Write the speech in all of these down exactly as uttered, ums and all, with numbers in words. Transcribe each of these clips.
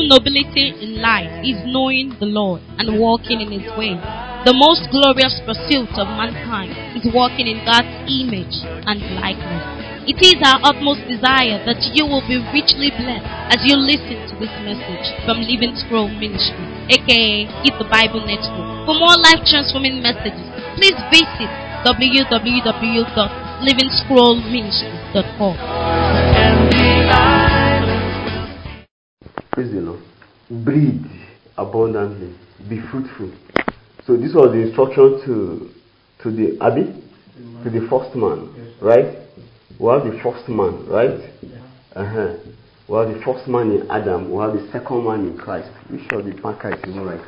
true nobility in life is knowing the Lord and walking in His way. The most glorious pursuit of mankind is walking in God's image and likeness. It is our utmost desire that you will be richly blessed as you listen to this message from Living Scroll Ministry, aka Eat the Bible Network. For more life-transforming messages, please visit w w w dot living scroll ministry dot com. Praise the Lord. Breed abundantly. Be fruitful. So this was the instruction to to the Abi, to the first man, right? We have the first man, right? Uh-huh. We have the first man in Adam. We have the second man in Christ. Which of the marker is even right?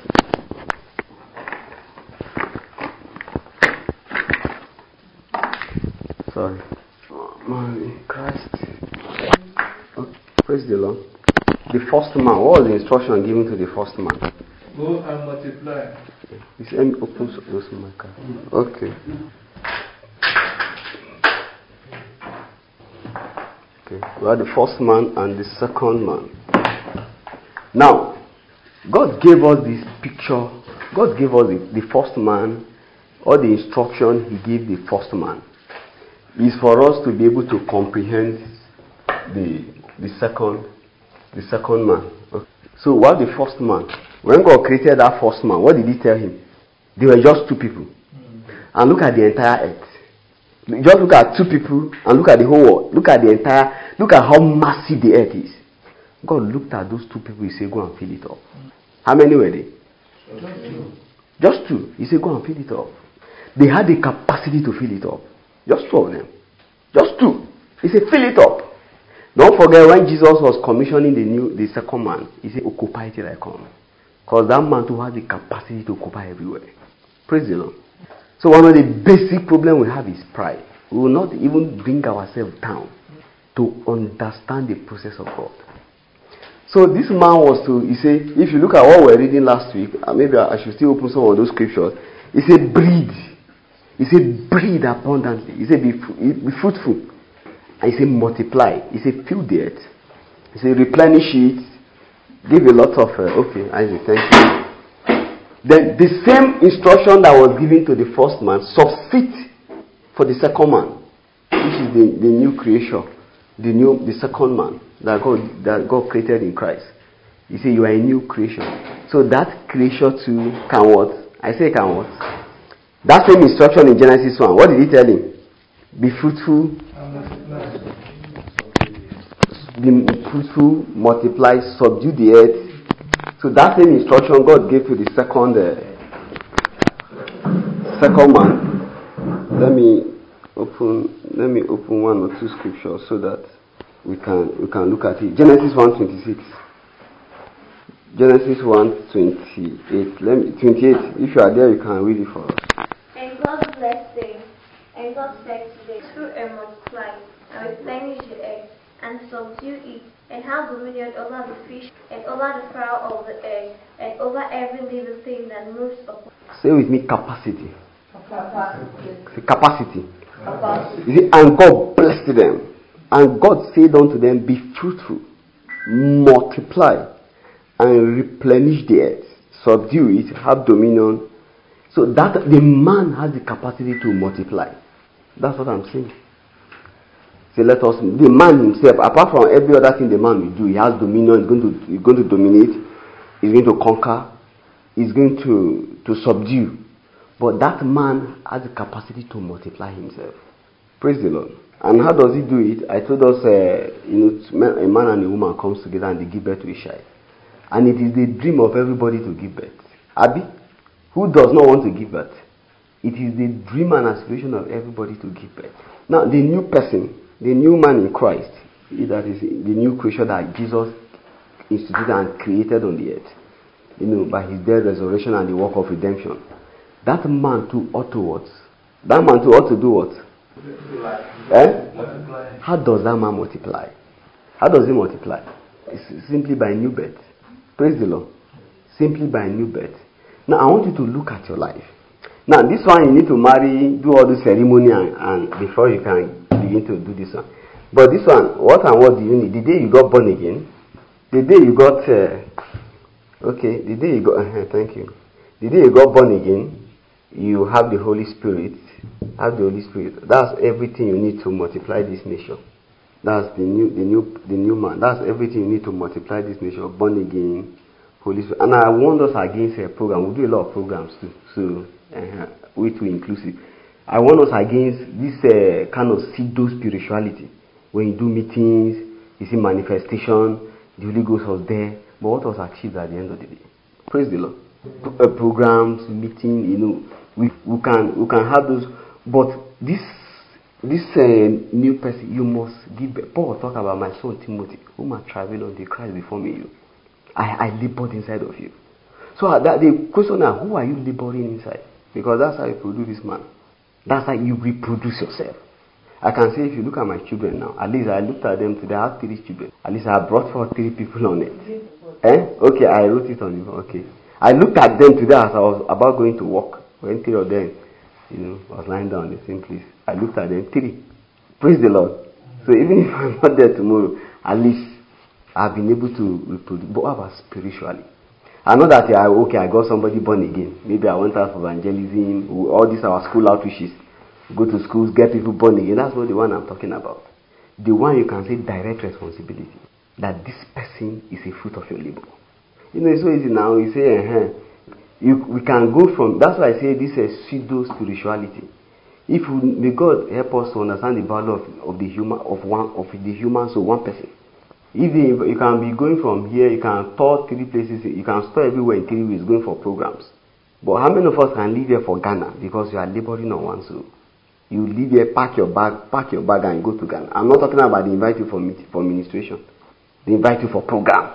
Sorry. Man in Christ. Oh, praise the Lord. The first man. What was the instruction given to the first man? Go and multiply. Is any open those markers? Okay. Okay. We are the first man and the second man. Now, God gave us this picture. God gave us the, the first man, or the instruction He gave the first man is for us to be able to comprehend the the second the second man. Okay. So, what the first man? When God created that first man, what did He tell him? They were just two people. And look at the entire earth. Just look at two people and look at the whole world. Look at the entire, look at how massive the earth is. God looked at those two people. He said, go and fill it up. How many were they? Just two. Just two. He said, go and fill it up. They had the capacity to fill it up. Just two of them. Just two. He said, fill it up. Don't forget when Jesus was commissioning the new, the second man, He said, occupy till I come. Because that man too had the capacity to occupy everywhere. Praise the Lord. So one of the basic problems we have is pride. We will not even bring ourselves down to understand the process of God. So this man was to, he said, if you look at what we were reading last week, maybe I should still open some of those scriptures. He said, breed. He said, breed abundantly. He said, be, be fruitful. And he said, multiply. He said, fill the earth. He said, replenish it. Give a lot of, uh, okay, Isaac, thank you. Then the same instruction that was given to the first man subsist for the second man, which is the, the new creation, the new, the second man that God that God created in Christ. He said, you are a new creation. So that creation too can what? I say can what? That same instruction in Genesis one. What did He tell him? Be fruitful. Be fruitful, multiply, subdue the earth. So that same instruction God gave to the second uh, second man. Let me open let me open one or two scriptures so that we can we can look at it. Genesis one twenty six. Genesis one twenty eight. Let me twenty eight. If you are there, you can read it for us. And God blessed them, and God said to them, "Fruit and multiply, and replenish the earth, and subdue it, and have dominion over the fish, and over the fowl of the air, and over every living thing that moves upon." Say with me, capacity. Capacity. Capacity. Capacity. You see, and God blessed them. And God said unto them, be fruitful, multiply, and replenish the earth, subdue it, have dominion. So that the man has the capacity to multiply. That's what I'm saying. So let us, the man himself, apart from every other thing the man will do, he has dominion, he's going to, he's going to dominate, he's going to conquer, he's going to, to subdue. But that man has the capacity to multiply himself. Praise the Lord. And how does he do it? I told us, uh, you know, a man and a woman comes together and they give birth to a child. And it is the dream of everybody to give birth. Abi, who does not want to give birth? It is the dream and aspiration of everybody to give birth. Now, the new person, the new man in Christ, that is the new creation that Jesus instituted and created on the earth, you know, by His death, resurrection, and the work of redemption. That man too ought to what? That man too ought to do what? Eh? Multiply. How does that man multiply? How does he multiply? It's simply by new birth. Praise the Lord. Simply by new birth. Now, I want you to look at your life. Now, this one you need to marry, do all the ceremony, and, and before you can begin to do this one. But this one, what and what do you need? The day you got born again, the day you got uh, Okay, the day you got, uh, thank you. The day you got born again, you have the Holy Spirit. Have the Holy Spirit. That's everything you need to multiply this nation. That's the new, the new, the new man. That's everything you need to multiply this nation. Born again, Holy Spirit. And I warned us against a program. We do a lot of programs too, so uh, we too inclusive. I warn us against this uh, kind of pseudo spirituality. When you do meetings, you see manifestation, the Holy Ghost was there, but what was achieved at the end of the day? Praise the Lord. Pro- uh, programs, meeting, you know, we we can we can have those, but this this uh, new person, you must give. Paul talk about my son Timothy, whom I traveled on the Christ before me. You, I I labored inside of you. So uh, that the question now, who are you laboring inside? Because that's how you produce this man. That's how you reproduce yourself. I can say if you look at my children now, at least I looked at them today, I have three children. At least I brought forth three people on it. Eh? Okay, I wrote it on you. Okay. I looked at them today as I was about going to work. When three of them, you know, was lying down in the same place. I looked at them, three. Praise the Lord. So even if I'm not there tomorrow, at least I've been able to reproduce. But what about spiritually? I know that I okay, I got somebody born again. Maybe I went out for evangelism, all these our school outreaches. Go to schools, get people born again. That's not the one I'm talking about. The one you can say direct responsibility. That this person is a fruit of your labor. You know, it's so easy now. You say, uh-huh. you, we can go from, that's why I say this is pseudo spirituality. If we, may God help us to understand the value of, of the human, of one, of the human soul, one person. If the, you can be going from here, you can tour three places, you can store everywhere in three weeks going for programs. But how many of us can live here for Ghana because you are laboring on one soul? You leave here, pack your bag, pack your bag and go to Ghana. I'm not talking about they invite you for for administration. They invite you for program.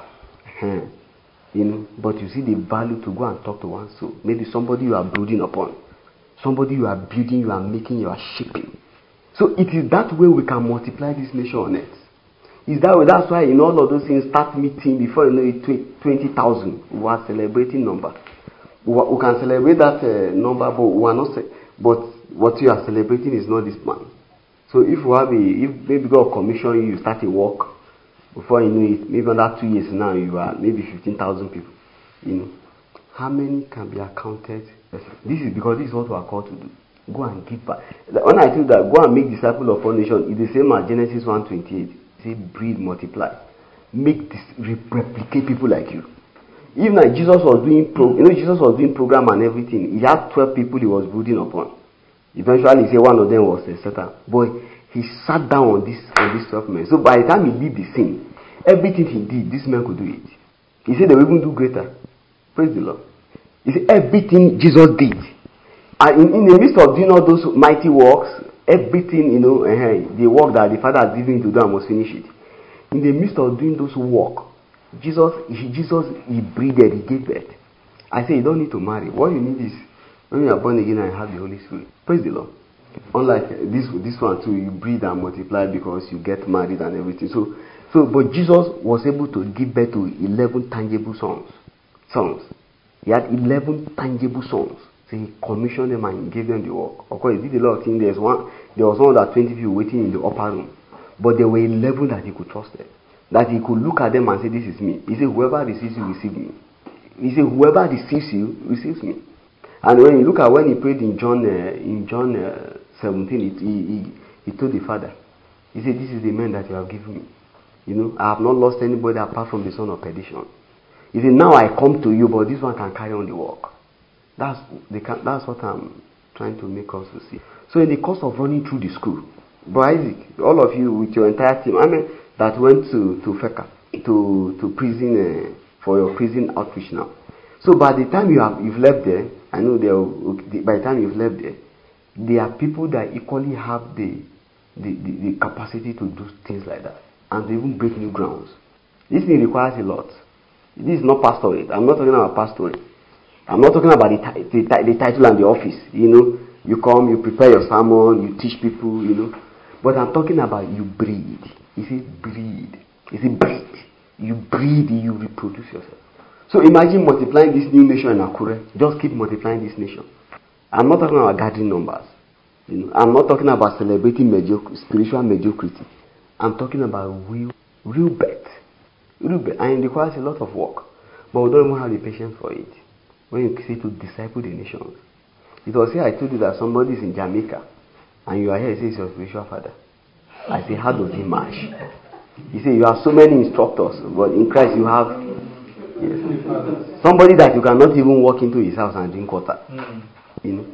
You know, but you see the value to go and talk to one soul. Maybe somebody you are brooding upon. Somebody you are building, you are making, you are shaping. So it is that way we can multiply this nation on earth. Is that way? That's why in all of those things, start meeting before you know it, twenty thousand. We are celebrating number. We, we can celebrate that uh, number, but we are not. But what you are celebrating is not this man. So if you have a, if maybe God commission you, you start a work, before you know it, maybe under two years now you are maybe fifteen thousand people. You know, how many can be accounted? This is because this is what we are called to do. Go and give back. When I tell you that, go and make disciples of all nations, it's the same as Genesis one twenty-eight. Say, breed, multiply, make this replicate people like you. Even like Jesus was doing, pro, you know, Jesus was doing program and everything. He had twelve people he was brooding upon. Eventually, he said one of them was a Satan. But he sat down on this on this twelve men. So by the time he did the scene, everything he did, this man could do it. He said they will even do greater. Praise the Lord. He said everything Jesus did, and in, in the midst of doing all those mighty works, everything, you know, uh, the work that the Father has given him to do, and must finish it. In the midst of doing those work, Jesus, he, Jesus, he breathed, he gave birth. I say you don't need to marry. What you need is when you are born again and have the Holy Spirit. Praise the Lord. Unlike this, this one too, you breathe and multiply because you get married and everything. So, so, but Jesus was able to give birth to eleven tangible sons. Sons. He had eleven tangible sons. So he commissioned them and he gave them the work. Of course, he did a lot of things. There's one, there was one that twenty people waiting in the upper room. But there were eleven that he could trust them. That he could look at them and say, this is me. He said, whoever receives you, receive me. He said, whoever receives you, receives me. And when you look at when he prayed in John uh, in John uh, seventeen, he, he, he told the Father, he said, this is the man that you have given me. You know, I have not lost anybody apart from the son of perdition. He said, now I come to you, but this one can carry on the work. That's the, that's what I'm trying to make us to see. So in the course of running through the school, Brother Isaac, all of you with your entire team, I mean, that went to to Feka, to to prison uh, for your prison outreach now. So by the time you have you've left there, I know there. By the time you've left there, there are people that equally have the the, the the capacity to do things like that and to even break new grounds. This thing requires a lot. This is not pastorate. I'm not talking about pastorate. I'm not talking about the, the, the title and the office. You know, you come, you prepare your sermon, you teach people, you know. But I'm talking about you breed. You see, breed. You see, breed. You breed, you reproduce yourself. So imagine multiplying this new nation in Akure. Just keep multiplying this nation. I'm not talking about gathering numbers. You know, I'm not talking about celebrating mediocre, spiritual mediocrity. I'm talking about real, real birth. Real birth. And it requires a lot of work. But we don't even have the patience for it. When you say to disciple the nations. It was here I told you that somebody is in Jamaica and you are here, he says your spiritual father. I say, how does he match? He said, you have so many instructors, but in Christ you have yes, somebody that you cannot even walk into his house and drink water. You know?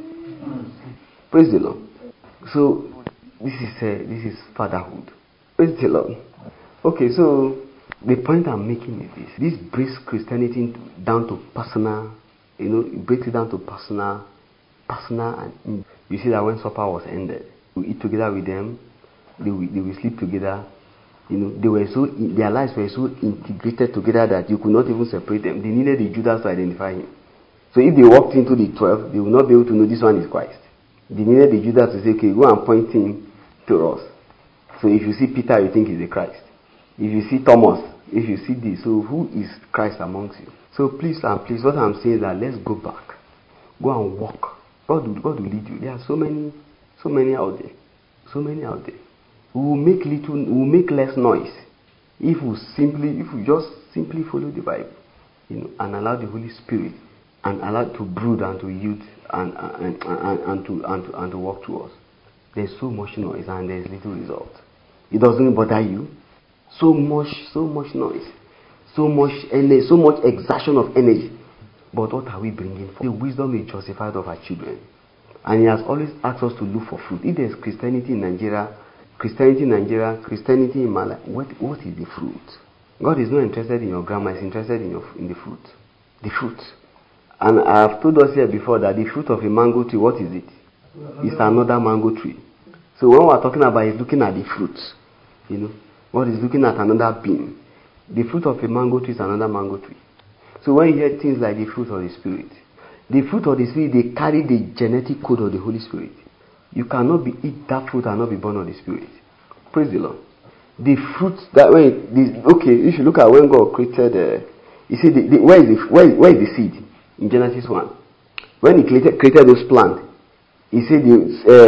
Praise the Lord. So this is uh, this is fatherhood. Praise the Lord. Okay, so the point I'm making is this: this brings Christianity down to personal. You know, it breaks it down to personal, personal, and you see that when supper was ended, we eat together with them. They will, they will sleep together. You know, they were so their lives were so integrated together that you could not even separate them. They needed the Judas to identify him. So if they walked into the twelve, they would not be able to know this one is Christ. They needed the Judas to say, okay, go and point him to us. So if you see Peter, you think he's the Christ. If you see Thomas, if you see this, so who is Christ amongst you? So please and please, what I'm saying is that let's go back. Go and walk. God will, God will lead you. There are so many, so many out there. So many out there. We will make little, we will make less noise if we simply, if we just simply follow the Bible, you know, and allow the Holy Spirit and allow it to brood and to yield and and, and, and to and to and to work to us. There's so much noise and there's little result. It doesn't bother you. So much, so much noise, so much energy, so much exertion of energy. But what are we bringing for? The wisdom is justified of our children, and He has always asked us to look for fruit. If there's Christianity in Nigeria, Christianity in Nigeria, Christianity in Mali, what what is the fruit? God is not interested in your grammar; He's interested in your in the fruit, the fruit. And I have told us here before that the fruit of a mango tree, what is it? It's another mango tree. So when we're talking about, He's looking at the fruit. You know, God is looking at another bean. The fruit of a mango tree is another mango tree. So when you hear things like the fruit of the Spirit, the fruit of the Spirit, they carry the genetic code of the Holy Spirit. You cannot be eat that fruit and not be born of the Spirit. Praise the Lord. The fruit that when the, okay, if you look at when God created, uh, you see, the, the, where is the where, where is the seed in Genesis one? When He created, created those plants, He said the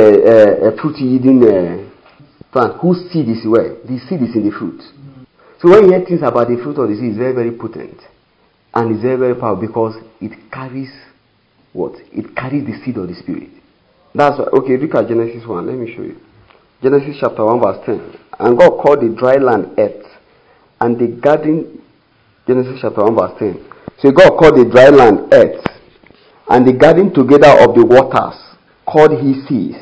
uh, uh, fruit yielding uh, plant. Whose seed is where? The seed is in the fruit. So when you hear things about the fruit of the seed, it's very very potent, and it's very very powerful because it carries what? It carries the seed of the Spirit. That's why, okay, look at Genesis one. Let me show you. Genesis chapter one verse ten. And God called the dry land earth, and the garden, Genesis chapter one verse ten. So God called the dry land earth, and the garden together of the waters called He seas.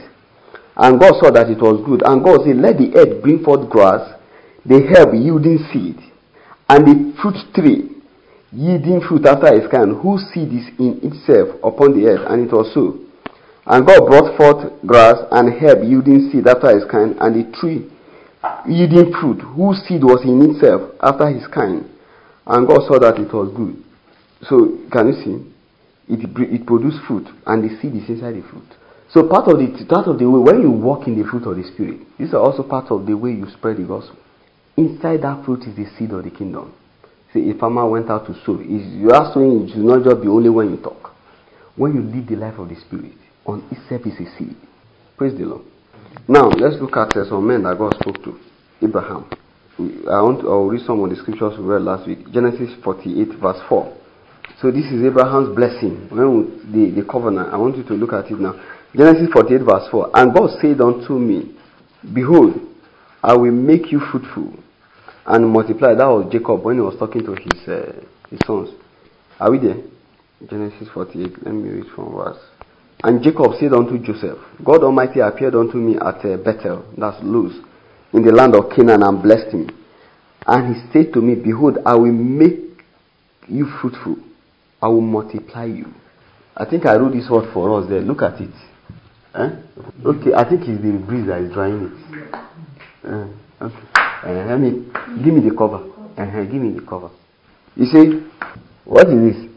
And God saw that it was good. And God said, let the earth bring forth grass, the herb yielding seed, and the fruit tree yielding fruit after its kind, whose seed is in itself upon the earth. And it was so. And God brought forth grass and herb yielding seed after his kind, and the tree yielding fruit, whose seed was in itself after his kind. And God saw that it was good. So, can you see? It, it produced fruit, and the seed is inside the fruit. So part of the part of the way when you walk in the fruit of the Spirit, these are also part of the way you spread the gospel. Inside that fruit is the seed of the kingdom. See, a farmer went out to sow. You are sowing, it should not just be only when you talk. When you live the life of the Spirit, on itself is a seed. Praise the Lord. Now let's look at uh, some men that God spoke to. Abraham. I want to, I'll read some of the scriptures we read last week. Genesis forty-eight verse four. So this is Abraham's blessing. When we, the, the covenant. I want you to look at it now. Genesis forty-eight verse four. And God said unto me, behold, I will make you fruitful and multiply. That was Jacob when he was talking to his uh, his sons. Are we there? Genesis forty-eight. Let me read from verse. And Jacob said unto Joseph, God Almighty appeared unto me at uh, Bethel, that's Luz, in the land of Canaan, and blessed him. And he said to me, behold, I will make you fruitful. I will multiply you. I think I wrote this word for us there. Look at it. Eh? Okay, I think it's the breeze that is drying it. Uh, okay. Uh, let me, give me the cover. Uh, give me the cover. You see, what is this?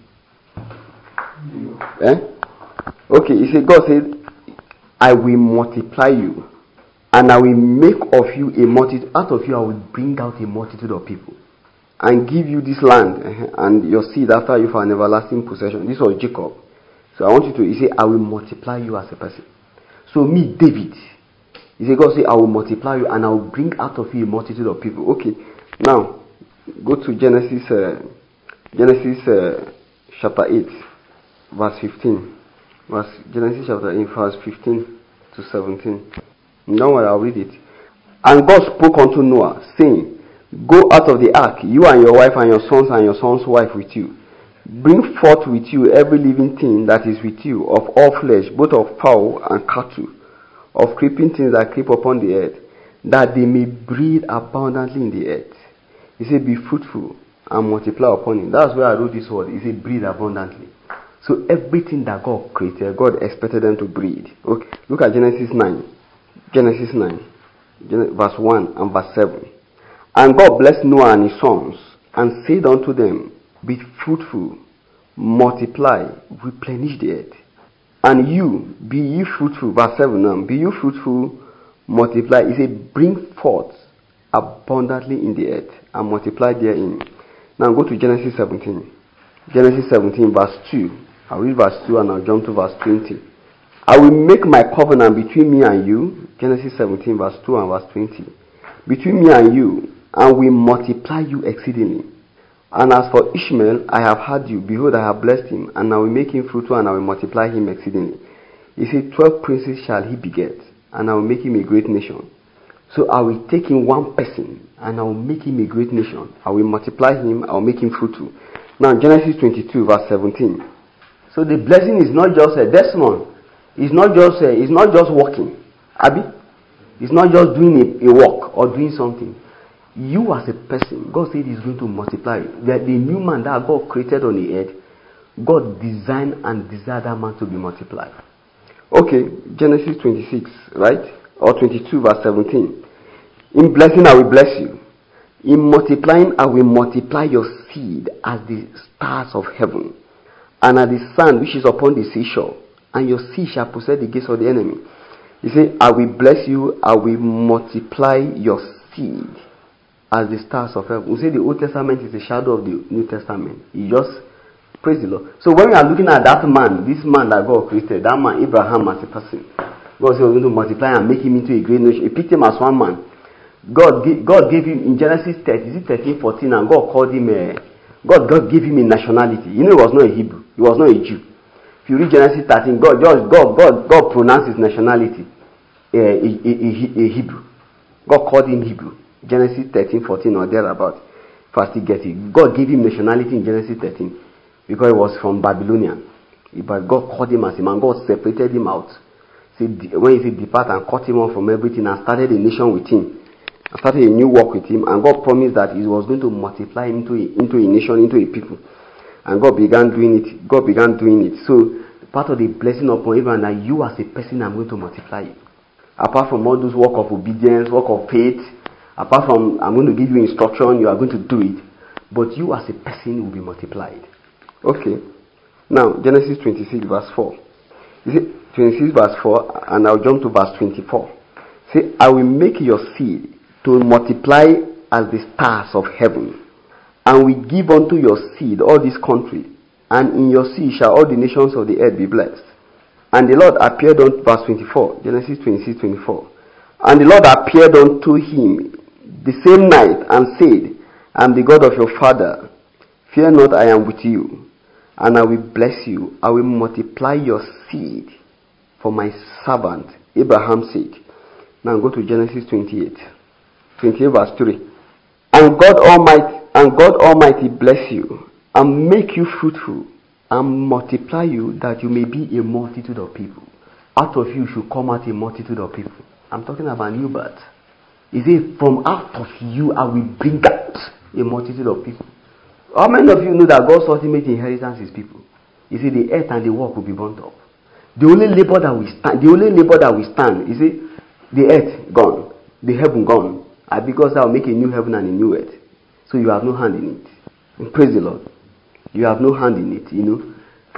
Eh? Okay, you see, God said, I will multiply you, and I will make of you a multitude. Out of you I will bring out a multitude of people, and give you this land, uh, and your seed after you for an everlasting possession. This was Jacob. So I want you to, you say, I will multiply you as a person. So me, David, you say, God say, I will multiply you, and I will bring out of you a multitude of people. Okay, now, go to Genesis uh, Genesis uh, chapter eight, verse fifteen. Verse, Genesis chapter eight, verse fifteen to seventeen. Now I'll read it. And God spoke unto Noah, saying, Go out of the ark, you and your wife and your sons and your son's wife with you. Bring forth with you every living thing that is with you, of all flesh, both of fowl and cattle, of creeping things that creep upon the earth, that they may breed abundantly in the earth. He said, Be fruitful and multiply upon it. That's where I wrote this word. He said, breed abundantly. So everything that God created, God expected them to breed. Okay. Look at Genesis nine. Genesis nine, verse one and verse seven. And God blessed Noah and his sons, and said unto them, Be fruitful, multiply, replenish the earth. And you, be ye fruitful, verse seven now, be you fruitful, multiply. He said, Bring forth abundantly in the earth, and multiply therein. Now go to Genesis seventeen. Genesis seventeen, verse two. I'll read verse two and I'll jump to verse twenty. I will make my covenant between me and you, Genesis seventeen, verse two and verse twenty. Between me and you, and will multiply you exceedingly. And as for Ishmael, I have had you. Behold, I have blessed him, and I will make him fruitful, and I will multiply him exceedingly. He said, Twelve princes shall he beget, and I will make him a great nation. So I will take him one person, and I will make him a great nation. I will multiply him, I will make him fruitful. Now, Genesis twenty-two, verse seventeen. So the blessing is not just a Desmond. It's not just a, it's not just walking. Abi? It's not just doing a, a walk or doing something. You as a person, God said He's going to multiply. The, the new man that God created on the earth, God designed and desired that man to be multiplied. Okay, Genesis twenty-six, right? Or twenty-two, verse seventeen. In blessing I will bless you. In multiplying I will multiply your seed as the stars of heaven, and as the sand which is upon the seashore, and your seed shall possess the gates of the enemy. He said, I will bless you, I will multiply your seed as the stars of heaven. We say the Old Testament is a shadow of the New Testament. You just praise the Lord. So when we are looking at that man, this man that God created, that man Abraham as a person, God said we're going to multiply and make him into a great nation. He picked him as one man. God, God gave him in Genesis thirty, is it thirteen, fourteen, and God called him a, God, God gave him a nationality. You know, he was not a Hebrew. He was not a Jew. If you read Genesis thirteen, God, God, God, God pronounced his nationality a, a, a, a Hebrew. God called him Hebrew. Genesis thirteen, fourteen, or thereabout. First he gets it. God gave him nationality in Genesis thirteen because he was from Babylonian. But God called him as a man. God separated him out. See, when he said depart and cut him off from everything and started a nation with him, and started a new work with him, and God promised that he was going to multiply him into a, into a nation, into a people. And God began doing it. God began doing it. So part of the blessing upon Abraham that you as a person, I'm going to multiply you. Apart from all those work of obedience, work of faith, apart from I'm going to give you instruction, you are going to do it. But you as a person will be multiplied. Okay. Now, Genesis twenty-six verse four. You see, twenty-six verse four, and I'll jump to verse twenty-four. Say, I will make your seed to multiply as the stars of heaven, and will give unto your seed all this country, and in your seed shall all the nations of the earth be blessed. And the Lord appeared unto, verse twenty-four, Genesis twenty-six, twenty-four. And the Lord appeared unto him the same night, and said, I am the God of your father. Fear not, I am with you, and I will bless you. I will multiply your seed for my servant Abraham's sake. Now go to Genesis twenty-eight. twenty-eight verse three. And God Almighty, and God Almighty bless you, and make you fruitful, and multiply you, that you may be a multitude of people. Out of you should come out a multitude of people. I'm talking about new birth. He said, from out of you I will bring out a multitude of people. How many of you know that God's ultimate inheritance is people? He said the earth and the work will be burnt up. The only labor that we stand, the only labor that we stand, he said, the earth gone, the heaven gone, and because I will make a new heaven and a new earth. So you have no hand in it. And praise the Lord. You have no hand in it, you know.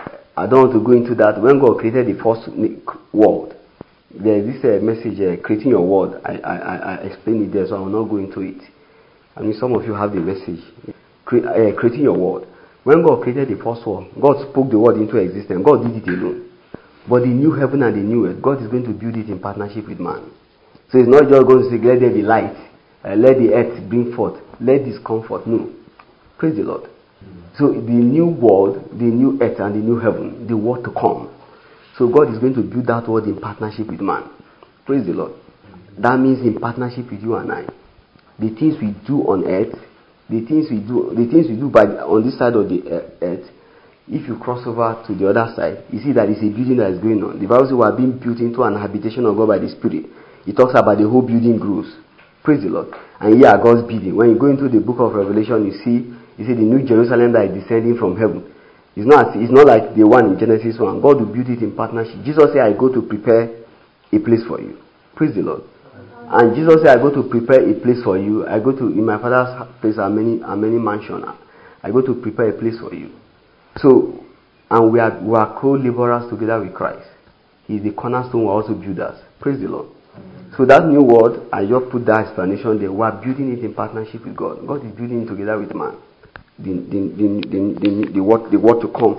I don't want to go into that. When God created the first world, there is this uh, message, uh, creating your world. I, I, I explained it there, so I will not go into it. I mean, some of you have the message. Cre- uh, creating your world. When God created the first world, God spoke the world into existence. God did it alone. But the new heaven and the new earth, God is going to build it in partnership with man. So it's not just going to say, let there be light, uh, let the earth bring forth, let this come forth. No. Praise the Lord. Mm. So the new world, the new earth and the new heaven, the world to come. So God is going to build that world in partnership with man. Praise the Lord. That means in partnership with you and I. The things we do on earth, the things we do, the things we do by on this side of the earth, if you cross over to the other side, you see that it's a building that is going on. The Bible says we are being built into an habitation of God by the Spirit. It talks about the whole building grows. Praise the Lord. And here are God's building. When you go into the book of Revelation, you see, you see the new Jerusalem that is descending from heaven. It's not, it's not like the one in Genesis one. God will build it in partnership. Jesus said, I go to prepare a place for you. Praise the Lord. And Jesus said, I go to prepare a place for you. I go to, in my Father's place are many, are many mansions. I go to prepare a place for you. So, and we are, we are co-laborers together with Christ. He is the cornerstone, we are also builders. Praise the Lord. So that new word, I just put that explanation there. We are building it in partnership with God. God is building it together with man. The, the, the, the, the, the, word, the word to come.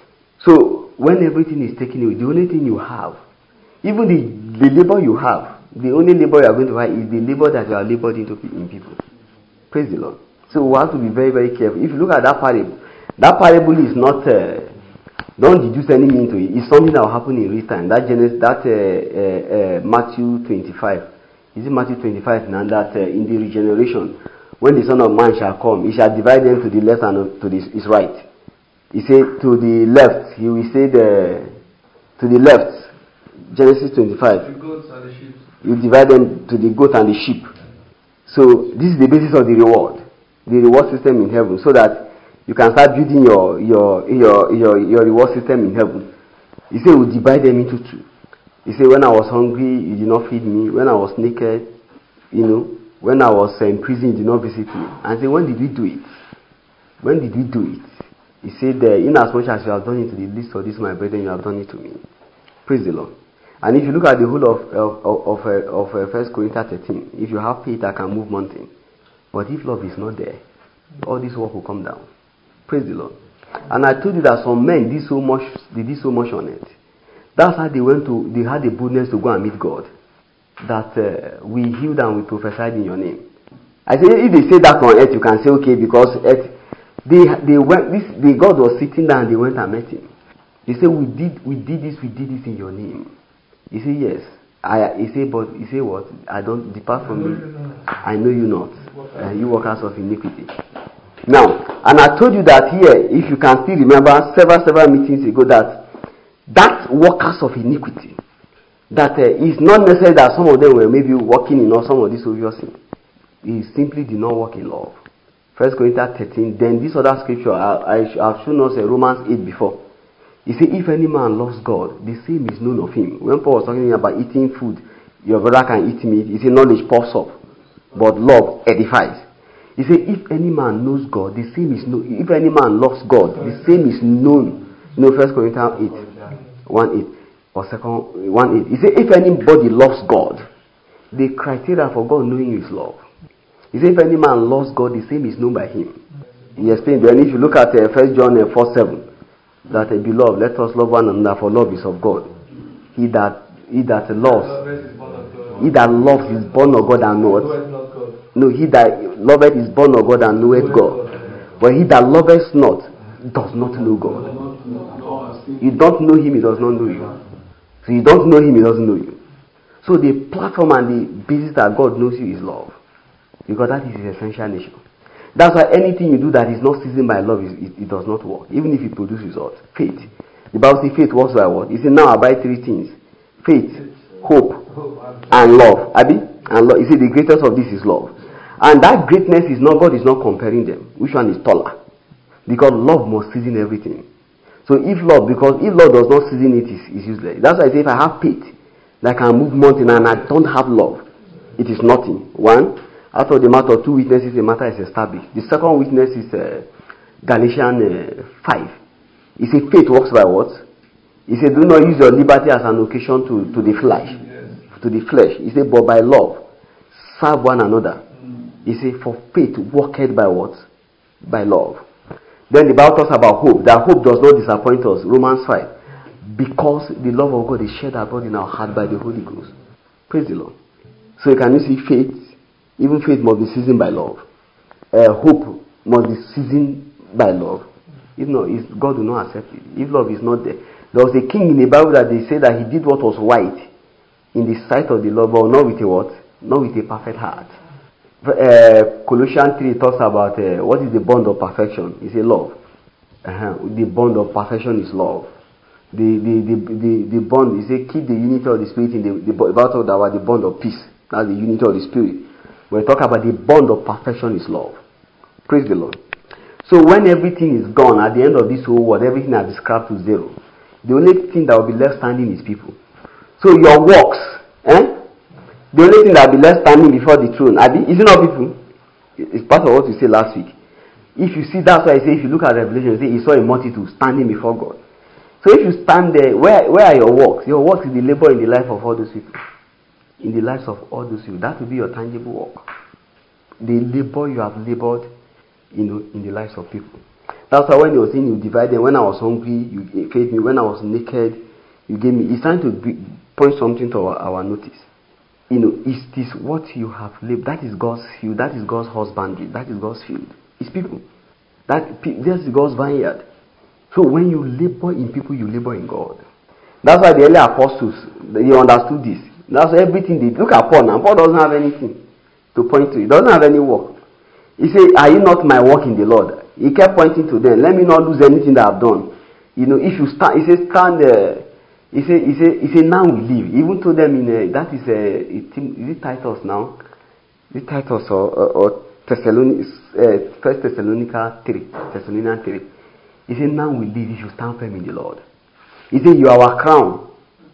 So, when everything is taken away, the only thing you have, even the, the labor you have, the only labor you are going to have is the labor that you are labored into in people. Praise the Lord. So we have to be very, very careful. If you look at that parable, that parable is not, uh, don't deduce any meaning to it. It's something that will happen in real time. That Genesis, that uh, uh, uh, Matthew twenty-five. Is it Matthew twenty-five now? That uh, in the regeneration, when the Son of Man shall come, he shall divide them to the left and to the, his right. He said to the left, he will say the, to the left, Genesis twenty-five. The goats and the sheep. You divide them to the goat and the sheep. So this is the basis of the reward, the reward system in heaven, so that you can start building your your your your, your reward system in heaven. He said, we divide them into two. He said, when I was hungry, you did not feed me. When I was naked, you know, when I was in prison, you did not visit me. And I said, when did we do it? When did we do it? He said, uh, in as much as you have done it to the least of this, my brethren, you have done it to me. Praise the Lord. And if you look at the whole of of of, of, uh, of uh, First Corinthians thirteen, if you have faith, I can move mountain. But if love is not there, all this work will come down. Praise the Lord. And I told you that some men did so much, they did so much on it. That's how they went to, they had the boldness to go and meet God. That uh, we healed and we prophesied in your name. I say, if they say that on earth, you can say, okay, because earth, they they went, this, the God was sitting down and they went and met him. They said, we did, we did this, we did this in your name. He said, yes. I, he said, but he said what? I don't depart from me. I know you not. Uh, you workers of iniquity. Now, and I told you that here, if you can still remember several, several meetings ago, that that workers of iniquity, that uh, it's not necessary that some of them were maybe working in some of these obvious things. He simply did not work in love. First Corinthians thirteen, then this other scripture, I, I have shown us uh, Romans eight before. He said, if any man loves God, the same is known of him. When Paul was talking about eating food, your brother can eat meat, he said, knowledge puffs up, but love edifies. He said, if any man knows God, the same is known. If any man loves God, the same is known. You know, First Corinthians eight, one eight, or second one eight. He said, if anybody loves God, the criteria for God knowing is love. He said, if any man loves God, the same is known by him. He explained. Then, if you look at uh, First John uh, four seven. That uh, beloved, let us love one another, for love is of God. He that he that loves, he that loves is born of God and knoweth. No, he that loveth is born of God and knoweth God. But he that loveth not does not know God. You don't know him, he does not know you. So you don't know him, he doesn't know you. So the platform and the basis that God knows you is love, because that is his essential nature. That's why anything you do that is not seasoned by love, it, it, it does not work. Even if it produces results. Faith. The Bible says faith works by what? It says now abide three things. Faith, hope, and love. Abi? And love. You see, the greatest of this is love. And that greatness is not, God is not comparing them. Which one is taller? Because love must season everything. So if love, because if love does not season it, is, is useless. That's why I say if I have faith, that can move mountain and I don't have love, it is nothing. One, out of the matter of two witnesses, the matter is established. The second witness is uh, Galatians uh, five. He said, faith works by what? He said, do not use your liberty as an occasion to, to the flesh. Yes. To the flesh. He said, but by love, serve one another. Mm. He said, for faith worketh by what? By love. Then the Bible talks about hope. That hope does not disappoint us. Romans five. Because the love of God is shed abroad in our heart by the Holy Ghost. Praise the Lord. So you can you see faith? Even faith must be seasoned by love. Uh, hope must be seasoned by love. If not, if God will not accept it. If love is not there. There was a king in the Bible that they say that he did what was right in the sight of the Lord, but not with a what? Not with a perfect heart. Uh, Colossians three talks about uh, what is the bond of perfection. It's a love. Uh-huh. The bond of perfection is love. The the the the, the bond is a keep the unity of the spirit in the the battle that was the bond of peace. That's the unity of the spirit. When we talk about the bond of perfection is love. Praise the Lord. So when everything is gone at the end of this whole world, everything has been scrapped to zero. The only thing that will be left standing is people. So your works, eh? The only thing that will be left standing before the throne, is it not people? It's part of what we said last week. If you see, that's why I say, if you look at Revelation, you say he saw a multitude standing before God. So if you stand there, where where are your works? Your works is the labor in the life of all those people. In the lives of all those people. That will be your tangible work. The labor you have labored in the, in the lives of people. That's why when you were saying you divide them, when I was hungry, you fed me. When I was naked, you gave me. It's trying to be, point something to our, our notice. You know, is this what you have lived? That is God's field. That is God's husbandry. That is God's field. It's people. That this is God's vineyard. So when you labor in people, you labor in God. That's why the early apostles, they understood this. That's everything they look at Paul now. Paul doesn't have anything to point to. He doesn't have any work. He said, "Are you not my work in the Lord?" He kept pointing to them. Let me not lose anything that I've done. You know, if you stand, he said, stand there. He said, he said, he said, now we live. He even told them in a, that is a, is it Titus now? Is it Titus or, or, or Thessalonians, uh, First Thessalonica three, Thessalonians three. He said, now we live if you stand firm in the Lord. He said, you are our crown,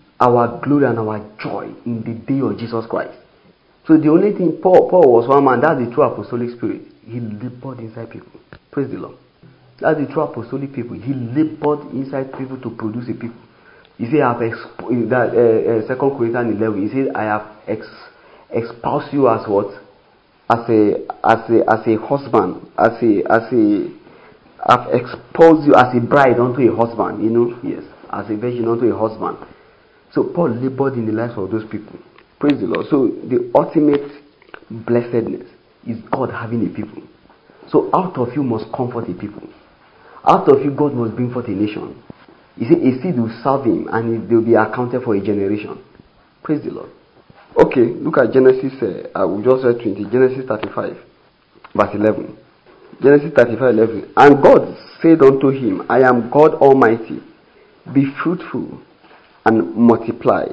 our glory and our joy in the day of Jesus Christ. So the only thing, Paul, Paul was one man, that's the true apostolic spirit. He labored inside people. Praise the Lord. That's the true apostolic people. He labored inside people to produce a people. He said, I have exp- that uh, uh, Second Corinthians eleven. He said, I have ex- espoused you as what? As a as a as a husband, as a as a I've exposed you as a bride unto a husband. You know, yes, as a virgin unto a husband. So Paul labored in the lives of those people. Praise the Lord. So the ultimate blessedness is God having a people. So out of you must comfort a people. Out of you God must bring forth a nation. He said a seed will serve him and they will be accounted for a generation. Praise the Lord. Okay, look at Genesis, uh, I will just read twenty, Genesis thirty-five, verse eleven. Genesis thirty-five, eleven. And God said unto him, I am God Almighty. Be fruitful and multiply.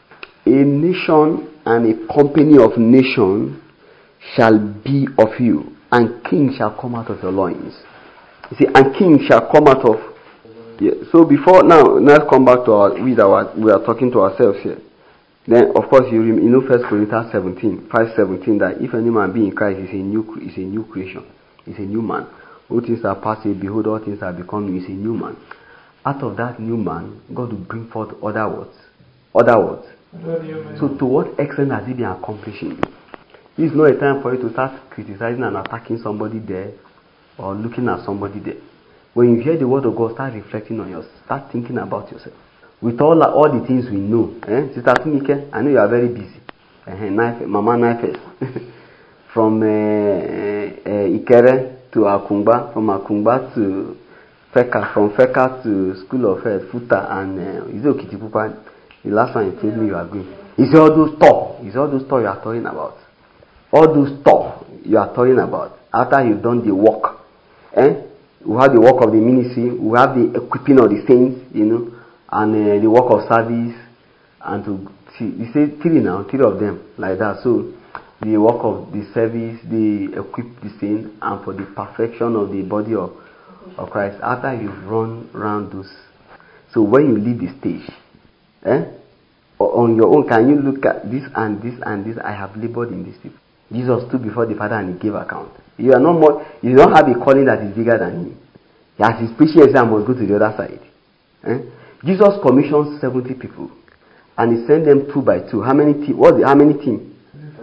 A nation and a company of nations shall be of you, and kings shall come out of your loins. You see, and kings shall come out of. Yeah. So before now, let's come back to our we that were, we are talking to ourselves here. Then, of course, you you know First Corinthians seventeen, five seventeen, that if any man be in Christ, is a new is a new creation, is a new man. All things are passed away, behold, all things are become new. Is a new man. Out of that new man, God will bring forth other words, other words. So, to what extent has He been accomplishing? This is not a time for you to start criticizing and attacking somebody there, or looking at somebody there. When you hear the word of God, start reflecting on yourself. Start thinking about yourself. With all all the things we know, eh? Sister Tunike, I know you are very busy. Uh, knife, Mama Knifes. From uh, uh, Ikere to Akungba, from Akungba to Feka, from Feka to School of Health, Futa, and uh, Izo Kitipupa. The last one you told me you are going. It's all those talk. It's all those talk you are talking about. All those talk you are talking about. After you've done the work, eh? We have the work of the ministry. We have the equipping of the saints, you know, and uh, the work of service. And to see, you say three now, three of them like that. So the work of the service, the equip the saints, and for the perfection of the body of, of Christ. After you've run around those, so when you leave the stage, eh, on your own, can you look at this and this and this? I have labored in these people. Jesus stood before the Father and He gave account. You are not more. You don't have a calling that is bigger than Him. As His preaching, I must go to the other side. Eh? Jesus commissioned seventy people, and He sent them two by two. How many team? What? How many team?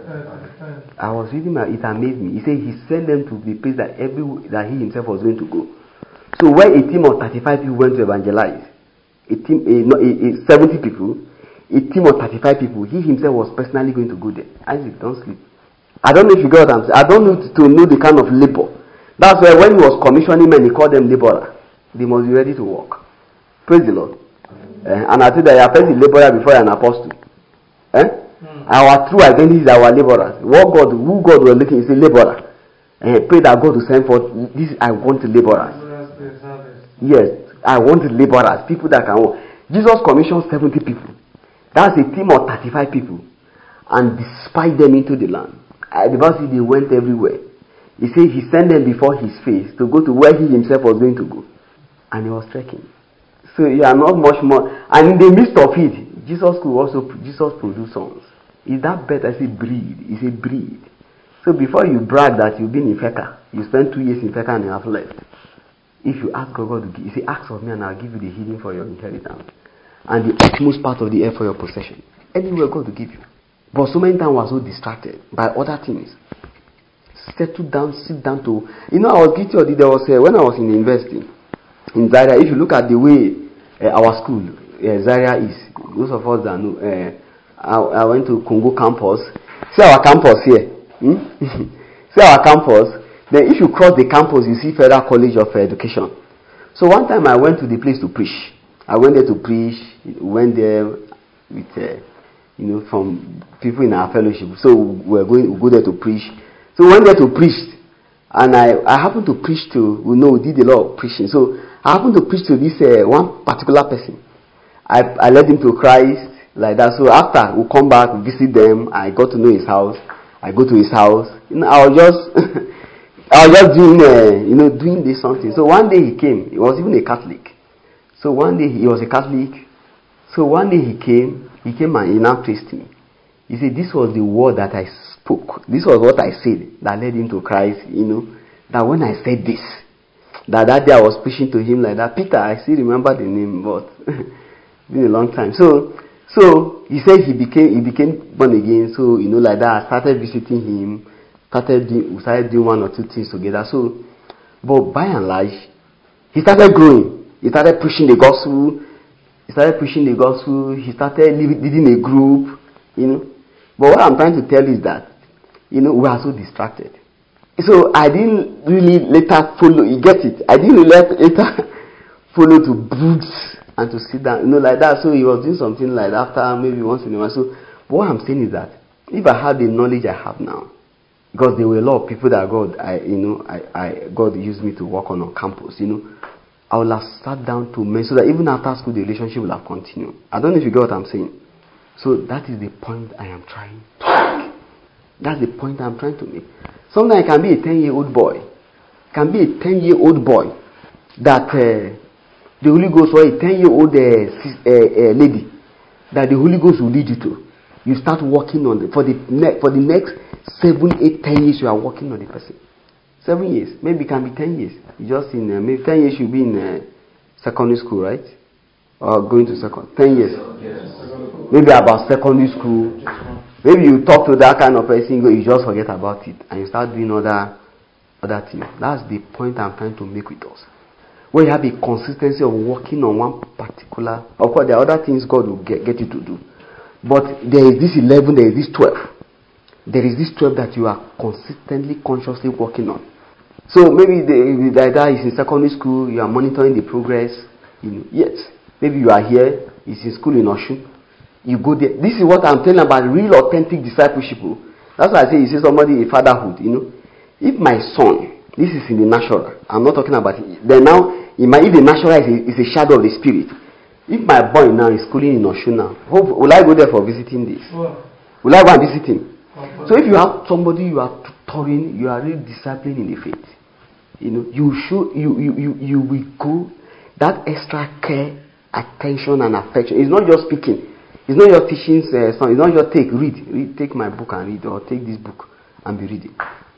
I was reading my. It amazed me. He said He sent them to the place that every that He Himself was going to go. So when a team of thirty-five people went to evangelize, a team, a, no, a, a seventy people, a team of thirty-five people, He Himself was personally going to go there. Isaac, don't sleep. I don't know if you got what I'm saying. I don't need to know the kind of labor. That's why when He was commissioning men, He called them laborer. They must be ready to work. Praise the Lord. Uh, and I tell you that you are first a laborer before you are an apostle. Eh? Mm. Our true identity is our laborers. What God, who God was looking is a laborer. Uh, pray that God will send forth. This I want laborers. Yes, I want laborers. People that can work. Jesus commissioned seventy people. That's a team of thirty-five people, and despite them into the land. Uh, the Bible says they went everywhere. He said he sent them before his face to go to where he himself was going to go, and he was trekking. So you are not much more. And in the midst of it, Jesus could also Jesus produced sons. Is that better? I say breed. It's a breed. So before you brag that you've been in Feka, you spent two years in Feka and you have left. If you ask God, God to give, you say, ask of me and I'll give you the healing for your inheritance and the utmost part of the earth for your possession. Anywhere God to give you. But so many times we are so distracted by other things. Settle down, sit down to. You know, I was guilty of it. There was uh, when I was in the university in Zaria. If you look at the way uh, our school uh, Zaria is, those of us that know, uh, I, I went to Congo campus. See our campus here. Hmm? See our campus. Then if you cross the campus, you see Federal College of Education. So one time I went to the place to preach. I went there to preach. Went there with, uh, you know, from people in our fellowship. So we were going, we go there to preach. So we went there to preach, and I, I happened to preach to, we know we did a lot of preaching. So I happened to preach to this uh, one particular person. I, I led him to Christ like that. So after we come back, we visit them. I got to know his house. I go to his house. You know, I was just, I was just doing, uh, you know, doing this something. So one day he came. He was even a Catholic. So one day he was a Catholic. So one day he came. He came and he now traced me. He said, "This was the word that I spoke. This was what I said that led him to Christ. You know, that when I said this, that that day I was preaching to him like that. Peter, I still remember the name, but it's been a long time. So, so he said he became he became born again. So you know, like that, I started visiting him. Started doing, we started doing one or two things together. So, but by and large, he started growing. He started preaching the gospel. He started preaching the gospel. He started leading a group. You know. But what I'm trying to tell you is that, you know, we are so distracted. So I didn't really later follow. You get it? I didn't really later follow to boots and to sit down, you know, like that. So he was doing something like that after maybe once in a while. So what I'm saying is that if I had the knowledge I have now, because there were a lot of people that God, I, you know, I, I God used me to work on on campus, you know, I would have sat down to men so that even after school the relationship will have continued. I don't know if you get what I'm saying. So that is the point I am trying to make. That's the point I'm trying to make. Sometimes it can be a ten-year-old boy. It can be a ten-year-old boy that uh, the Holy Ghost, or a ten-year-old uh, uh, uh, lady that the Holy Ghost will lead you to. You start working on it. For the, ne- for the next seven, eight, ten years, you are working on the person. Seven years. Maybe it can be ten years. You just in, uh, maybe ten years you'll be in uh, secondary school, right? Or going to second. ten years. Yes. Maybe about secondary school. Maybe you talk to that kind of person, you just forget about it, and you start doing other other things. That's the point I'm trying to make with us. When you have a consistency of working on one particular, of course there are other things God will get, get you to do. But there is this eleven, there is this twelve. There is this twelve that you are consistently, consciously working on. So maybe the, the guy is in secondary school, you are monitoring the progress. You know, yes. Maybe you are here, he's in school in Oshun. You go there. This is what I'm telling about real authentic discipleship. That's why I say you see somebody in fatherhood, you know. If my son, this is in the natural, I'm not talking about it. Then now, in my, if the natural is a, is a shadow of the spirit. If my boy now is schooling in Oshun now, hope, will I go there for visiting this? Will I go and visit him? So if you have somebody you are tutoring, you are really discipling in the faith. You know, you should, you, you, you, you will go, that extra care, attention and affection. It's not just speaking. It's not your teachings, uh, it's not just take, read, read, take my book and read, or take this book and be reading.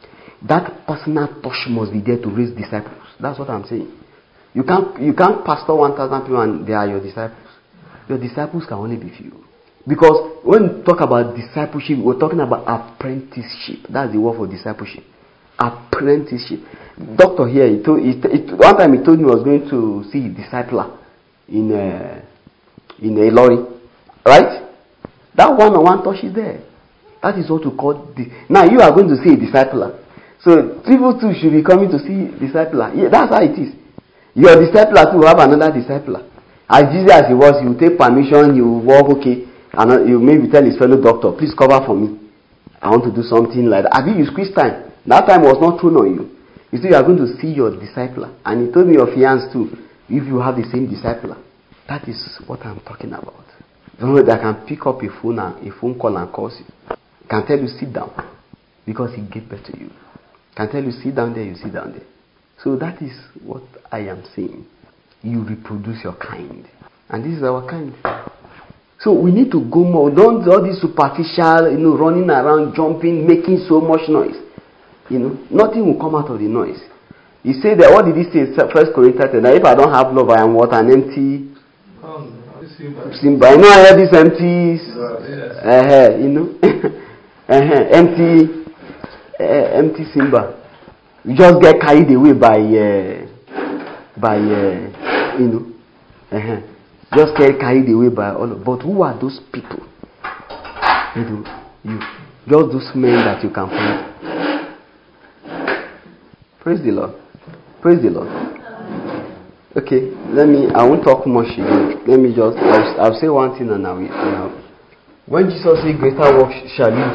That personal touch must be there to raise disciples. That's what I'm saying. You can't, you can't pastor one thousand people and they are your disciples. Your disciples can only be few. Because when we talk about discipleship, we're talking about apprenticeship. That's the word for discipleship. Apprenticeship. Doctor here, he told, he, he, one time he told me he was going to see a discipler in a, in a lorry. Right? That one-on-one touch is there. That is what we call the. Now you are going to see a discipler. So people too should be coming to see discipler. Yeah, that's how it is. Your discipler too have another discipler. As easy as he was, he will take permission, he will walk, okay, and you maybe tell his fellow doctor, please cover for me. I want to do something like that. I think you squeeze time. That time was not thrown on you. You see, you are going to see your discipler. And he told me your fiance too, if you have the same discipler. That is what I'm talking about. Somebody that can pick up a phone and a phone call and call you. Can tell you sit down. Because he gave birth to you. Can tell you sit down there, you sit down there. So that is what I am saying. You reproduce your kind. And this is our kind. So we need to go more. Don't all this superficial, you know, running around, jumping, making so much noise. You know, nothing will come out of the noise. He said that, what did he say? First Corinthians, that if I don't have love, I am what? An empty symbol. I know I have this empty, uh, you know, uh, empty, uh, empty symbol. You just get carried away by, uh, by, uh, you know, uh-huh. Just get carried away by all of. But who are those people? You know, you just those men that you can find. Praise the Lord. Praise the Lord. Okay, let me. I won't talk much again. Let me just. I'll, I'll say one thing and I will. Now, when Jesus said, "Greater work shall you,"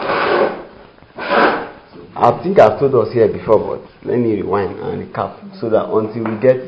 I think I've told us here before, but let me rewind and recap so that until we get.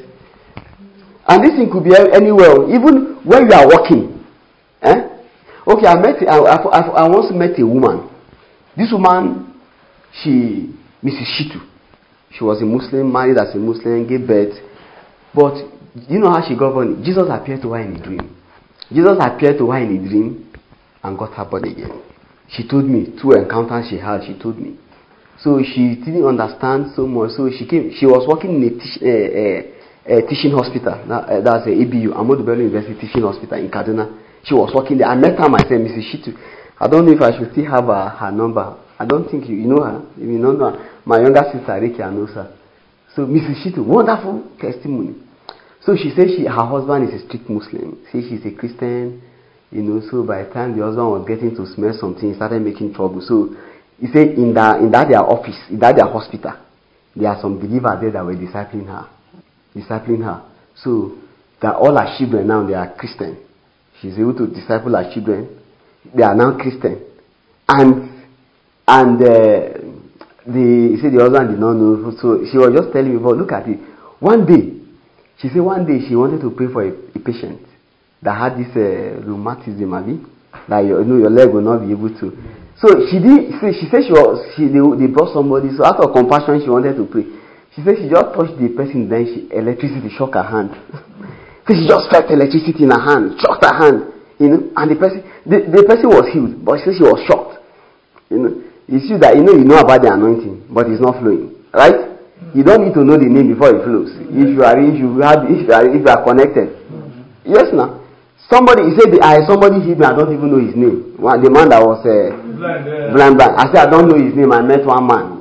And this thing could be anywhere, even when you are walking. Eh? Okay, I met, I, I, I, I once met a woman. This woman, she, Missus Shitu. She was a Muslim, married as a Muslim, gave birth. But, you know how she got born? Jesus appeared to her in a dream. Jesus appeared to her in a dream and got her born again. She told me, two encounters she had, she told me. So she didn't understand so much. So she came, she was working in a teach, uh, uh, Uh, teaching hospital. That, uh, that's a A B U, Ahmadu Bello University Teaching Hospital in Kaduna. She was working there. I met her myself, Missus Shitu. I don't know if I should still have her, her number. I don't think you, you know her. If you don't know her, my younger sister Ricky, I know her. So Missus Shitu, wonderful testimony. So she said she, her husband is a strict Muslim. See, she's a Christian, you know. So by the time the husband was getting to smell something, he started making trouble. So he said in that in that their office, in that their hospital, there are some believers there that were discipling her. discipling her. So that all her children now, they are Christian. She's able to disciple her children. They are now Christian. And and uh, the he said the husband did not know. So she was just telling me, but look at it. One day, she said one day she wanted to pray for a, a patient that had this uh, rheumatism, maybe, that you know your leg will not be able to. So she did. She said she was. She they, they brought somebody. So out of compassion, she wanted to pray. She said she just touched the person, then she, electricity shocked her hand. So she just felt electricity in her hand, shocked her hand, you know, and the person, the, the person was healed, but she said she was shocked. You know, you see that, you know, you know about the anointing, but it's not flowing, right? You don't need to know the name before it flows. If you are, if you have, if you are, if you are connected. Yes, now. Somebody, he said, I somebody healed me, I don't even know his name. One, the man that was uh, blind, yeah. blind, blind. I said, I don't know his name, I met one man.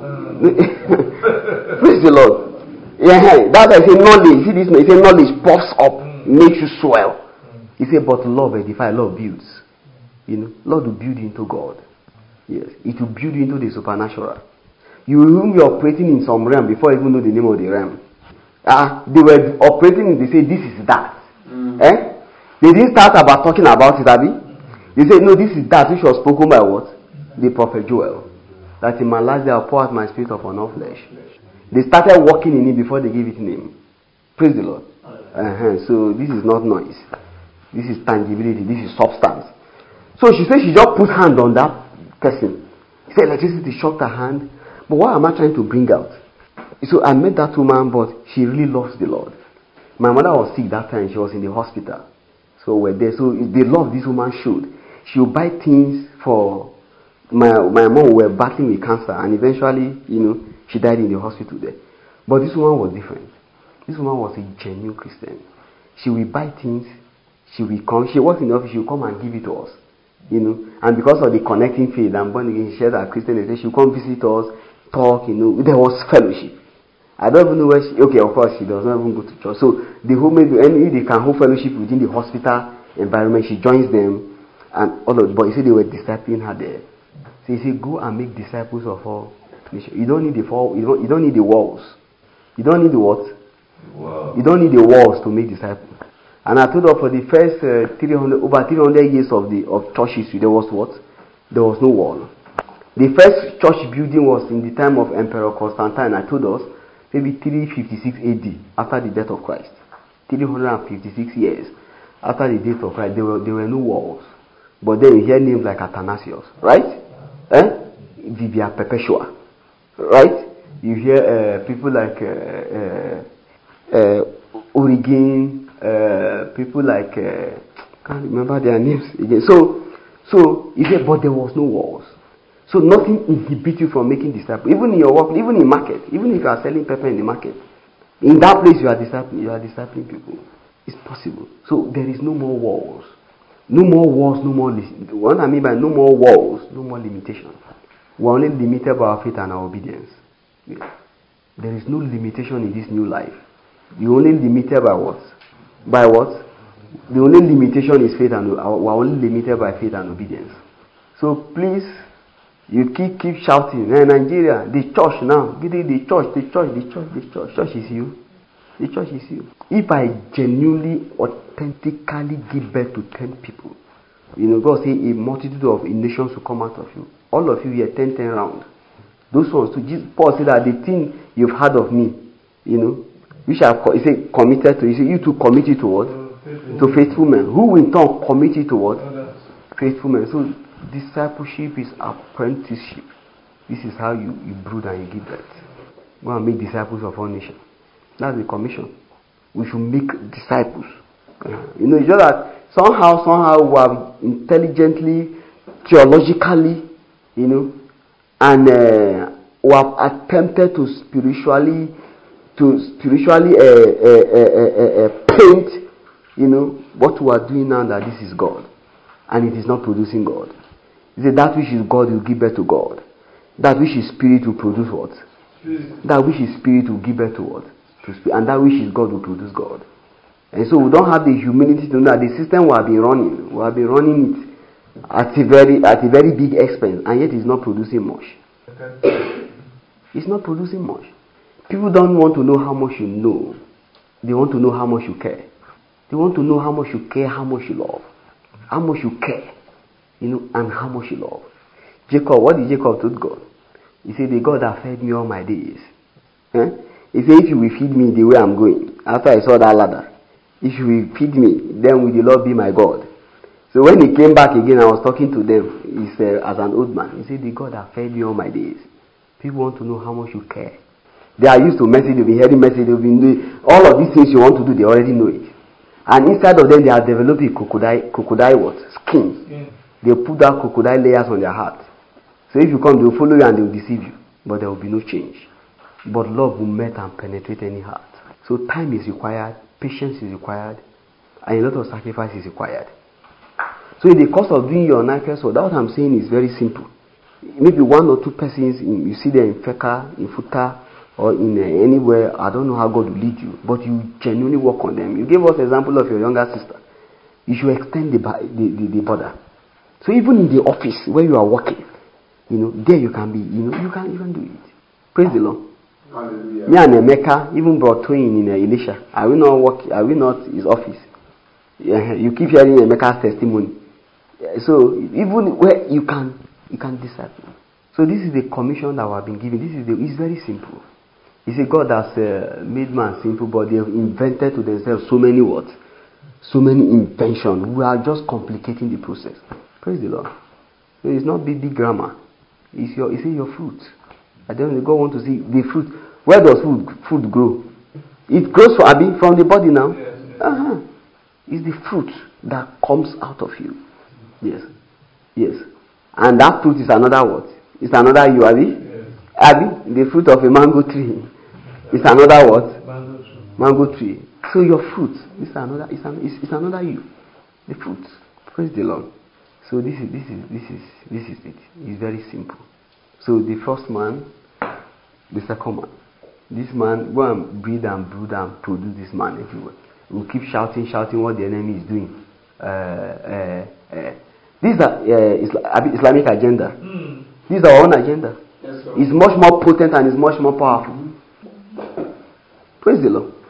Praise the Lord. Yeah, that's why I say knowledge. See this? He said knowledge puffs up, makes you swell. He said, but love edifies, love builds. You know, love will build you into God. Yes, it will build you into the supernatural. You will be operating in some realm before you even know the name of the realm. Ah, uh, they were operating. They say this is that. Mm. Eh? They didn't start about talking about it, Abi. They said no, this is that which was spoken by what? The prophet Joel. That in my last day I'll pour out my spirit upon all flesh. They started walking in it before they gave it name. Praise the Lord. Uh-huh. So this is not noise. This is tangibility. This is substance. So she said she just put hand on that person. She said electricity shocked her hand. But what am I trying to bring out? So I met that woman, but she really loves the Lord. My mother was sick that time. She was in the hospital. So we're there. So the love this woman showed. She would buy things for... My my mom were battling with cancer, and eventually, you know, she died in the hospital there. But this woman was different. This woman was a genuine Christian. She will buy things. She will come. She works in the office. She will come and give it to us, you know. And because of the connecting faith, I'm born again. She shared her Christian. She will come visit us, talk. You know, there was fellowship. I don't even know where she. Okay, of course, she does not even go to church. So the whole maybe any they can hold fellowship within the hospital environment. She joins them, and all of. But you see, they were discipling her there. So he said, go and make disciples of all nations. You don't need the four, you don't, you don't need the walls. You don't need the what? Wow. You don't need the walls to make disciples. And I told her for the first uh, three hundred, over three hundred years of the of church history, there was what? There was no wall. The first church building was in the time of Emperor Constantine. I told us maybe three fifty-six A D, after the death of Christ. three hundred fifty-six years after the death of Christ, there were there were no walls. But then you hear names like Athanasius, right? Eh? Vivia Perpetua, right? You hear uh, people like uh, uh, uh, Origen, uh, people like uh, can't remember their names again. So, so you hear, but there was no walls. So nothing inhibits you from making disciples. Even in your work, even in market, even if you are selling pepper in the market, in that place you are discipling, you are discipling people. It's possible. So there is no more walls. No more walls, no more. Li- what I mean by no more walls, no more limitations. We are only limited by our faith and our obedience. Yes. There is no limitation in this new life. You only limited by what? By what? The only limitation is faith, and we are only limited by faith and obedience. So please, you keep keep shouting. Hey, Nigeria, the church now, the, the church, the church, the church, the church, church is you. The church is you. If I genuinely, authentically give birth to ten people, you know, God say a multitude of nations will come out of you. All of you here, ten, ten round. Those ones too. Jesus, Paul said that the thing you've heard of me, you know, which I he said committed to. He said you too committed to what? Faithful. To faithful men. Who in turn committed to what? Others. Faithful men. So discipleship is apprenticeship. This is how you, you brood and you give birth. Go and make disciples of all nations. That's the commission. We should make disciples. Uh, you know, it's just that somehow, somehow we have intelligently, theologically, you know, and uh, we have attempted to spiritually, to spiritually uh, uh, uh, uh, uh, paint, you know, what we are doing now, that this is God, and it is not producing God. He said that which is God will give birth to God. That which is spirit will produce what? Spirit. That which is spirit will give birth to what? To spirit. And that which is God will produce God. And so we don't have the humility to know that the system we have been running, we have been running it at a very at a very big expense, and yet it's not producing much. It's not producing much. People don't want to know how much you know. They want to know how much you care. They want to know how much you care, how much you love. How much you care, you know, and how much you love. Jacob, what did Jacob told God? He said, the God that fed me all my days. Eh? He said, if you will feed me the way I'm going, after I saw that ladder, if you will feed me, then will the Lord be my God. So when he came back again, I was talking to them, he said, as an old man, he said, the God that fed me all my days. People want to know how much you care. They are used to message, they've been hearing message, they've been doing, all of these things you want to do, they already know it. And inside of them, they are developing crocodile, crocodile what? Skins. Yeah. They put that crocodile layers on their heart. So if you come, they will follow you and they will deceive you. But there will be no change. But love will melt and penetrate any heart. So time is required, patience is required, and a lot of sacrifice is required. So in the course of doing your Nike sword, that what I'm saying is very simple. Maybe one or two persons, in, you see them in Feka, in Futa, or in uh, anywhere, I don't know how God will lead you, but you genuinely work on them. You gave us an example of your younger sister. You should extend the, the, the, the border. So even in the office where you are working, you know, there you can be, you know, you can even do it. Praise the Lord. Hallelujah. Me and Emeka even brought twin in uh, Elisha. Are we not working? Are we not his office? Yeah, you keep hearing Emeka's testimony. Yeah, so even where you can, you can disciple. So this is the commission that we have been given. This is the, it's very simple. It's a God that's uh, made man simple, but they have invented to themselves so many words, so many inventions. We are just complicating the process. Praise the Lord. So it's not big, big grammar. It's your, it's in your fruit. I don't God want to see the fruit. Where does food, food grow? It grows for Abi from the body now. Yes, yes. Uh-huh. It's the fruit that comes out of you. Yes, yes. And that fruit is another what? It's another you, Abi. Yes. Abi, the fruit of a mango tree. It's another what? Mango tree. Mango tree. So your fruit, it's another. It's, an, it's, it's another you. The fruit. Praise the Lord. So this is this is this is this is it. It's very simple. So the first man, the second man. This man, go and breed and brood and produce this man everywhere. We'll keep shouting, shouting what the enemy is doing. Uh, uh, uh. These are uh, Islamic agenda. Mm. These are our own agenda. Yes, it's much more potent and it's much more powerful. Mm-hmm. Praise the Lord.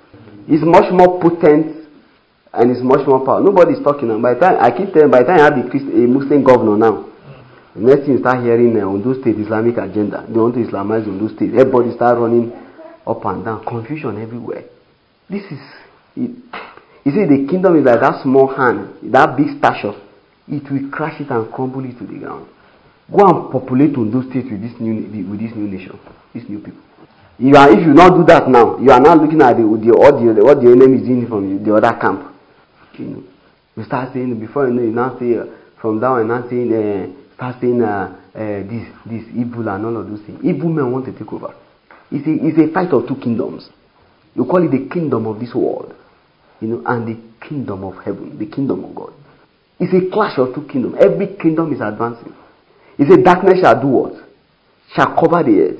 It's much more potent and it's much more powerful. Nobody's talking now. By the time I keep telling, by the time I have a, Christ, a Muslim governor now, the next thing you start hearing uh, Ondo State Islamic agenda. They want to Islamize Ondo State. Everybody start running up and down. Confusion everywhere. This is it. You see, the kingdom is like that small hand, that big stature. It will crash it and crumble it to the ground. Go and populate Ondo State with this new with this new nation, these new people. You are, if you not do that now, you are now looking at the, the, what, the what the enemy is doing from the other camp. You know, you start saying before you know, you now say uh, from down and now saying, uh, start saying uh, uh, this, this evil and all of those things. Evil men want to take over. It's a, it's a fight of two kingdoms. You call it the kingdom of this world, you know, and the kingdom of heaven, the kingdom of God. It's a clash of two kingdoms. Every kingdom is advancing. It's a darkness shall do what? Shall cover the earth.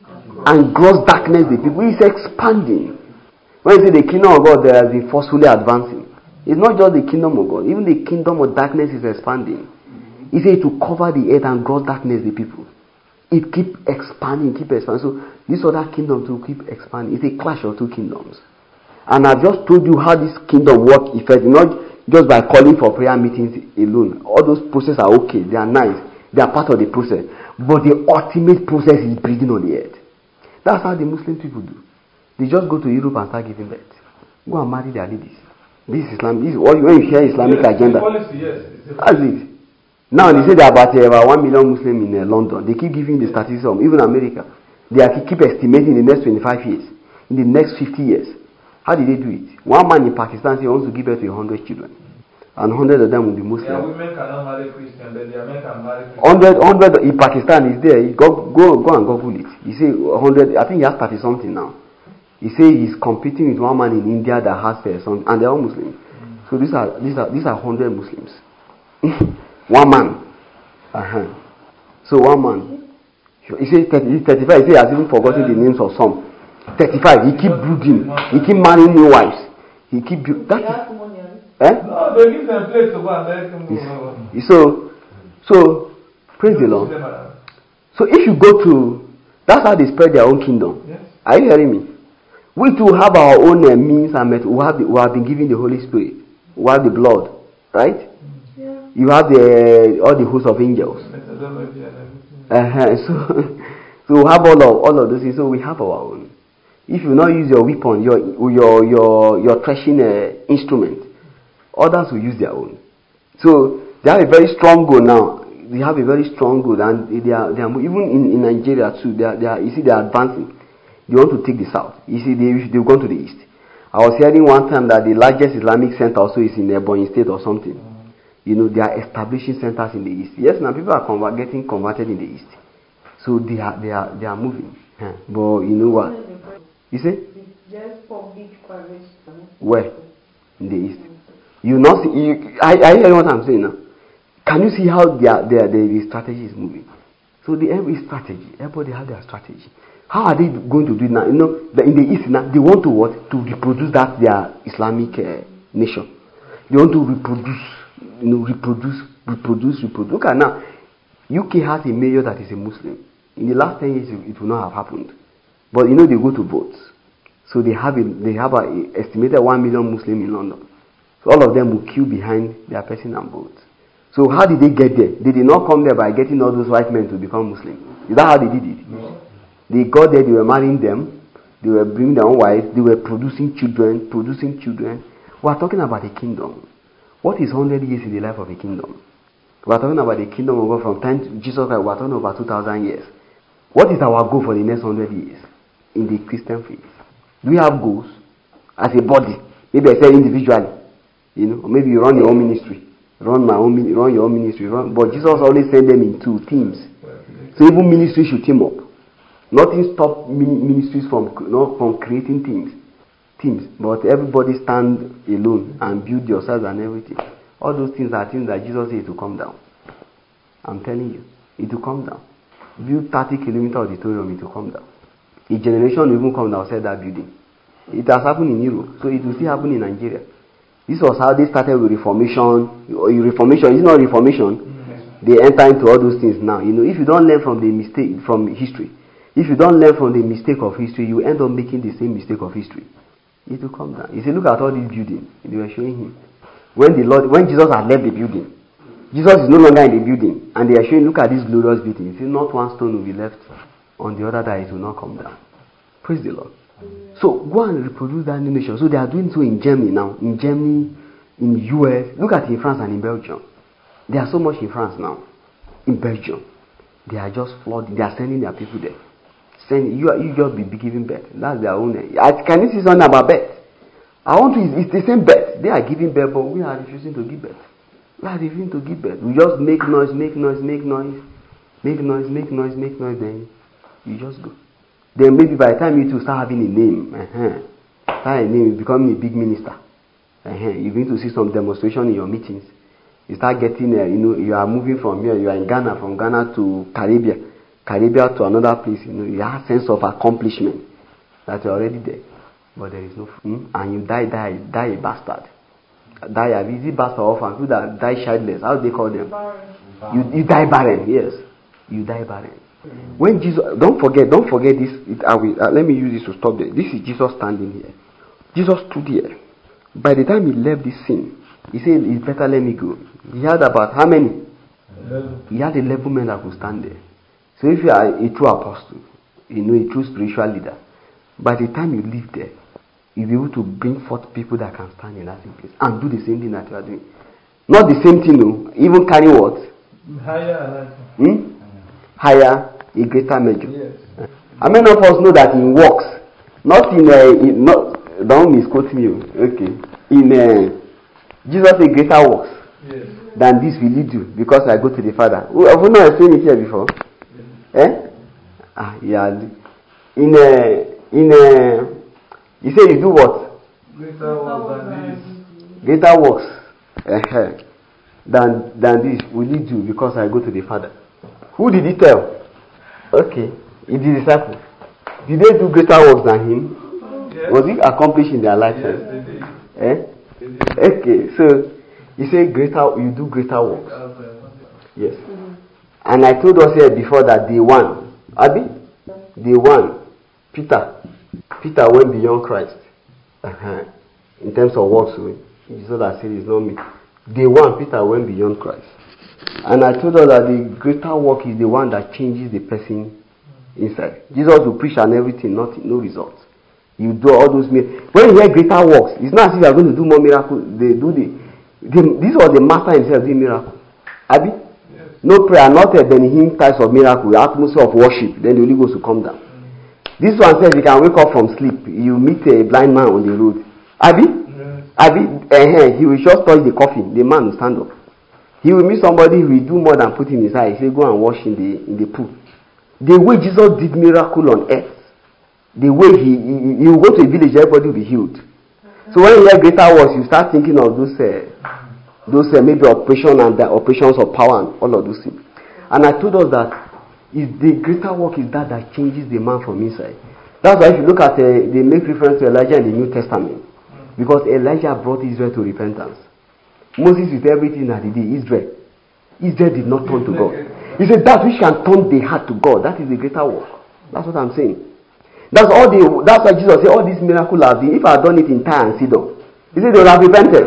And gross darkness the people. It's expanding. When you say the kingdom of God, there has been forcefully advancing. It's not just the kingdom of God. Even the kingdom of darkness is expanding. He said to cover the earth and gross darkness the people. It keep expanding, keep expanding. So this other kingdom to keep expanding. It's a clash of two kingdoms. And I've just told you how this kingdom works effectively. Not just by calling for prayer meetings alone. All those processes are okay. They are nice. They are part of the process. But the ultimate process is breathing on the earth. That's how the Muslim people do. They just go to Europe and start giving birth. Go and marry their ladies. This is Islam. This is what when you hear Islamic yes, agenda. Policy, yes. That's it. Now they say there are about, uh, about one million Muslims in uh, London. They keep giving the statistics of even America. They are keep estimating in the next twenty-five years, in the next fifty years. How did they do it? One man in Pakistan says he wants to give birth to a hundred children, and hundred of them will be Muslim. Yeah, women cannot marry Christian, but their men can marry Christian. Hundred, hundred in Pakistan is there. You go, go, go and Google it. You say hundred. I think he has thirty something now. He says he's competing with one man in India that has uh, some, and they're all Muslims. Mm. So these are these are these are hundred Muslims. One man. Uh-huh. So one man. He says thirty-five. He says he has even forgotten yeah. the names of some. Thirty-five. He keep brooding. He keep marrying new wives. He keep that. Eh? No, they give them place to go and let them go. So, so praise the Lord. So if you go to, that's how they spread their own kingdom. Yes. Are you hearing me? We too have our own uh, means and methods. We have, the, we have been given the Holy Spirit. We have the blood, right? Yeah. You have the all the hosts of angels. Uh-huh. So, so we have all of all of those things. So we have our own. If you not use your weapon, your your your your threshing uh, instrument, others will use their own. So they have a very strong goal now. They have a very strong goal, and they are they are even in, in Nigeria too. They are, they are you see they are advancing. They want to take the south. You see, they they've gone to the east. I was hearing one time that the largest Islamic center also is in Ebonyi State or something. Mm. You know, they are establishing centers in the east. Yes, now people are convert, getting converted in the east. So they are they are they are moving. Huh. But you know what? You say? Just public private. Where? In the east. You not see? You, I I hear what I'm saying now. Can you see how their their the strategy is moving? So the every strategy, everybody have their strategy. How are they going to do it now? You know, in the East now, they want to what? To reproduce that their Islamic uh, nation. They want to reproduce, you know, reproduce, reproduce, reproduce. Look at now, U K has a mayor that is a Muslim. In the last ten years, it will not have happened. But you know, they go to votes, so they have a, they have a, a estimated one million Muslims in London. So all of them will queue behind their person and vote. So how did they get there? They did not come there by getting all those white men to become Muslim. Is that how they did it? No. They got there, they were marrying them, they were bringing their own wives, they were producing children, producing children. We are talking about a kingdom. What is one hundred years in the life of a kingdom? We are talking about the kingdom of God from time to Jesus Christ. We are talking about two thousand years. What is our goal for the next one hundred years in the Christian faith? Do we have goals as a body? Maybe I say individually, you know, or maybe you run your own ministry, run my own, run your own ministry. Run, but Jesus always sent them in two teams. So even ministry should team up. Nothing stops ministries from not from creating teams, teams. But everybody stand alone and build yourselves and everything. All those things are things that Jesus said to come down. I'm telling you, it will come down. Build thirty kilometer auditorium, it will come down. A generation will even come down outside that building. It has happened in Europe, so it will still happen in Nigeria. This was how they started with Reformation. Reformation is not Reformation. Mm-hmm. They enter into all those things now. You know, if you don't learn from the mistake from history. If you don't learn from the mistake of history, you end up making the same mistake of history. It will come down. You see, look at all these buildings. They were showing him. When the Lord, when Jesus had left the building, Jesus is no longer in the building, and they are showing, look at this glorious building. You see, not one stone will be left on the other that it will not come down. Praise the Lord. So go and reproduce that new nation. So they are doing so in Germany now. In Germany, in U S. Look at in France and in Belgium. They are so much in France now. In Belgium. They are just flooding. They are sending their people there. Send, you, you just be giving birth. That's their own. I, can you see something about birth? I want to, it's the same birth. They are giving birth, but we are refusing to give birth. We are refusing to give birth. We just make noise, make noise, make noise. Make noise, make noise, make noise, then you just go. Then maybe by the time you two start having a name, uh-huh, start a name, you become a big minister. Uh-huh, you're going to see some demonstration in your meetings. You start getting, uh, you know, you are moving from here, you are in Ghana, from Ghana to Caribbean, Caribbean to another place, you know, you have a sense of accomplishment that you're already there. But there is no food. And you die, die, die a bastard. Die a busy bastard orphan, people that die childless, how do they call them? You, you die barren, yes. You die barren. When Jesus, don't forget, don't forget this. It, I will, uh, let me use this to stop there. This is Jesus standing here. Jesus stood here. By the time he left this scene, he said, "It's better let me go." He had about how many? eleven. He had eleven men that could stand there. So if you are a true apostle, you know, a true spiritual leader, by the time you leave there, you'll be able to bring forth people that can stand in that same place and do the same thing that you are doing. Not the same thing, no. Even carry what? Higher. Hmm? Higher, a greater measure. Yes. How many of us know that in works, not in a, in, not, don't misquote me, okay. In a, Jesus a greater works, yes, than this will you do, because I go to the Father. Have you not explained it here before? Yes. Eh? Ah, yeah. In a, in a, you say you do what? Greater works than this. Greater works. Uh-huh. Than, than this will you do, because I go to the Father. Who did he tell? Okay. It's the disciples. Did they do greater works than him? Yes. Was it accomplished in their lifetime? Yes, they did. Eh? They did. Okay, so you say greater, you do greater works. Yes. Mm-hmm. And I told us here before that day one, Abi, day one, Peter, Peter went beyond Christ. Uh-huh. In terms of works, Jesus that said it's not me. Day one, Peter went beyond Christ. And I told us that the greater work is the one that changes the person inside. Jesus will preach and everything, not no results. You do all those miracles. When you hear greater works, it's not as if you are going to do more miracles. They do the, the this was the master himself doing miracles. Abi? Yes. No prayer, not a Benihim types of miracle, the atmosphere of worship, then the Holy Ghost will come down. Mm. This one says you can wake up from sleep, you meet a blind man on the road. Abi? Yes. Abi, uh, he will just touch the coffin, the man will stand up. He will meet somebody who will do more than put in his eye. He say, go and wash in the in the pool. The way Jesus did miracle on earth, the way he, he, he will go to a village, everybody will be healed. Mm-hmm. So when you hear greater works, you start thinking of those uh, those uh, maybe operation and the operations of power and all of those things. And I told us that is the greater work is that that changes the man from inside. That's why if you look at uh, they make reference to Elijah in the New Testament, because Elijah brought Israel to repentance. Moses with everything that he did, Israel. Israel did not turn to God. He said that which can turn the heart to God, that is the greater work. That's what I'm saying. That's all the that's why Jesus said all these miracles I've done. If I had done it in Tyre and Sidon, he said they would have repented.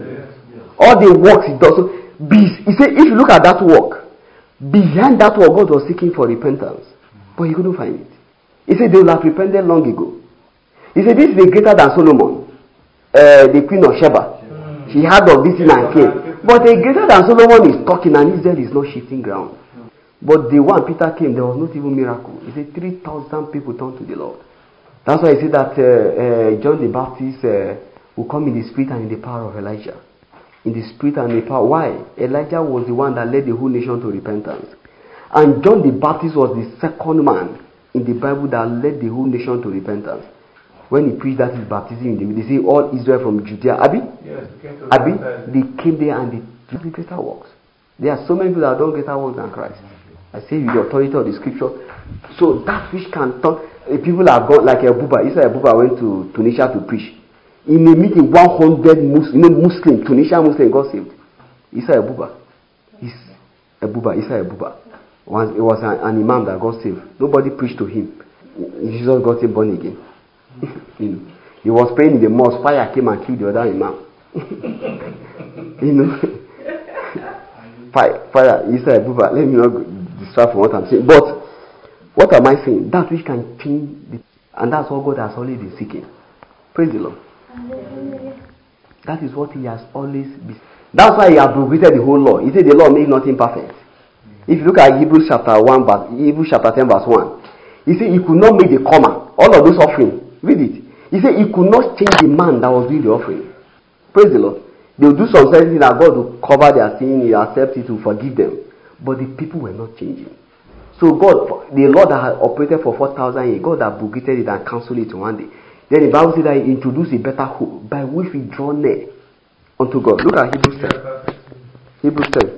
All the works he does. So be, he said if you look at that work, behind that work God was seeking for repentance. But he couldn't find it. He said they would have repented long ago. He said this is greater than Solomon, uh, the queen of Sheba. She had of this and came. But a greater than Solomon is talking and Israel is not shifting ground. But the one Peter came, there was not even miracle. He said three thousand people turned to the Lord. That's why he said that uh, uh, John the Baptist uh, will come in the spirit and in the power of Elijah. In the spirit and the power. Why? Elijah was the one that led the whole nation to repentance. And John the Baptist was the second man in the Bible that led the whole nation to repentance. When he preached that his baptism, they say all Israel from Judea, Abi, yes, Abi, they came there and they did the greater works. There are so many people that don't greater works than Christ. I say with the authority of the scripture. So that which can turn, uh, people have gone like a Buba. Israel Buba went to Tunisia to preach. In a meeting, one hundred Muslim, you know, Muslim, Tunisian Muslim got saved. Israel Buba, is a Buba. Israel Buba. It was an, an imam that got saved. Nobody preached to him. Jesus got him born again. You know, He was praying in the mosque. Fire came and killed the other imam. You know, fire. Fire. He said, "Let me not distract from what I'm saying." But what am I saying? That which can change, the, and that's what God has always been seeking. Praise the Lord. That is what He has always been. That's why He abrogated the whole law. He said the law made nothing perfect. If you look at Hebrews chapter one, verse, Hebrews chapter ten, verse one, He said He could not make the comma. All of those offerings. Read it. He said He could not change the man that was doing the offering. Praise the Lord. They will do some certain thing that God will cover their sin, He accepts it, to forgive them. But the people were not changing. So God, the law that had operated for four thousand years, God abrogated it and cancelled it one day. Then the Bible said that He introduced a better hope by which we draw near unto God. Look at Hebrews ten. Hebrews ten.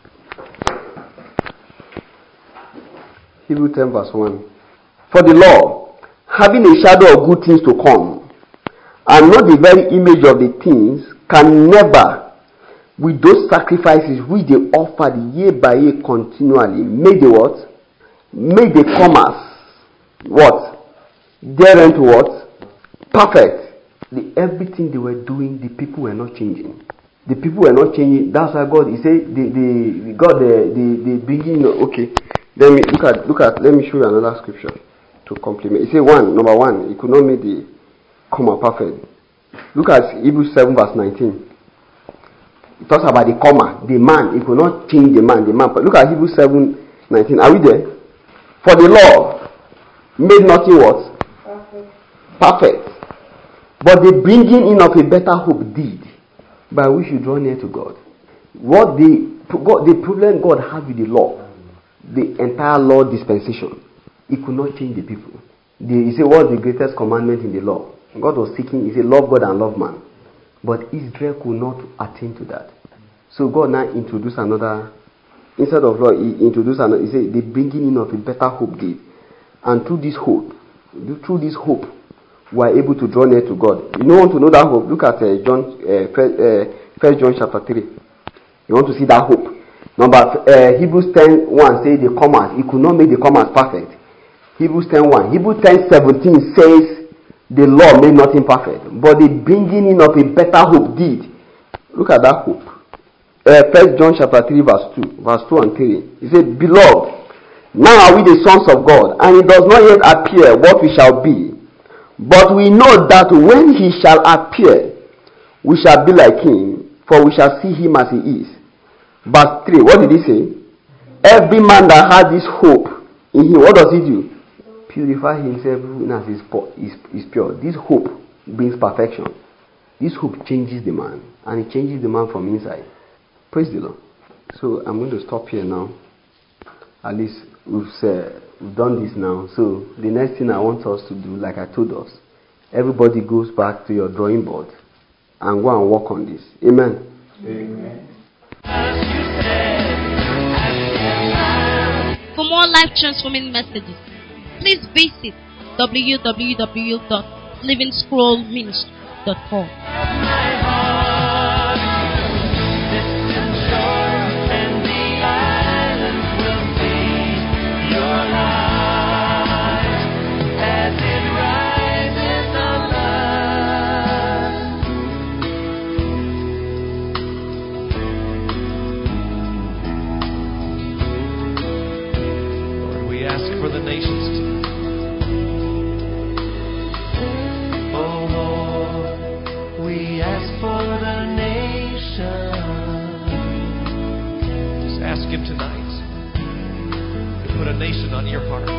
Hebrews ten verse one. For the law, having a shadow of good things to come, and not the very image of the things, can never, with those sacrifices which they offered year by year continually, make the what? Make the commerce what? Therein to what? Perfect. The, everything they were doing, the people were not changing. The people were not changing. That's why God, He said, the the God the the the beginning. Okay, let me look at look at. Let me show you another scripture to complement. He said one number one. He could not make the comma perfect. Look at Hebrews seven verse nineteen. It talks about the comma, the man. He could not change the man. The man. But look at Hebrews seven nineteen. Are we there? For the law made nothing what? Perfect. Perfect. But the bringing in of a better hope did, by which you draw near to God. What the God, the problem God had with the law, the entire law dispensation, He could not change the people. The, he said, what's the greatest commandment in the law? God was seeking, He said, love God and love man. But Israel could not attain to that. So God now introduced another. Instead of law, He introduced another. He said, the bringing in of a better hope did. And through this hope, through this hope, we are able to draw near to God. You don't want to know that hope? Look at uh, John, uh, first, uh, first John chapter three. You want to see that hope? Number uh, Hebrews ten one says the commas. He could not make the commas perfect. Hebrews ten one. Hebrews ten seventeen says the law made nothing perfect, but the bringing in of a better hope did. Look at that hope. Uh, First John chapter three verse two, verse two and three. He said, "Beloved, now are we the sons of God, and it does not yet appear what we shall be. But we know that when He shall appear, we shall be like Him, for we shall see Him as He is." Verse three, what did He say? Every man that has this hope in Him, what does he do? Purify himself as is, is, is pure. This hope brings perfection. This hope changes the man, and it changes the man from inside. Praise the Lord. So I'm going to stop here now. At least we've, uh, we've done this now. So the next thing I want us to do, like I told us, everybody goes back to your drawing board and go and work on this. Amen. Amen. For more life transforming messages, please visit w w w dot living scroll ministry dot com. Tonight to put a nation on your heart.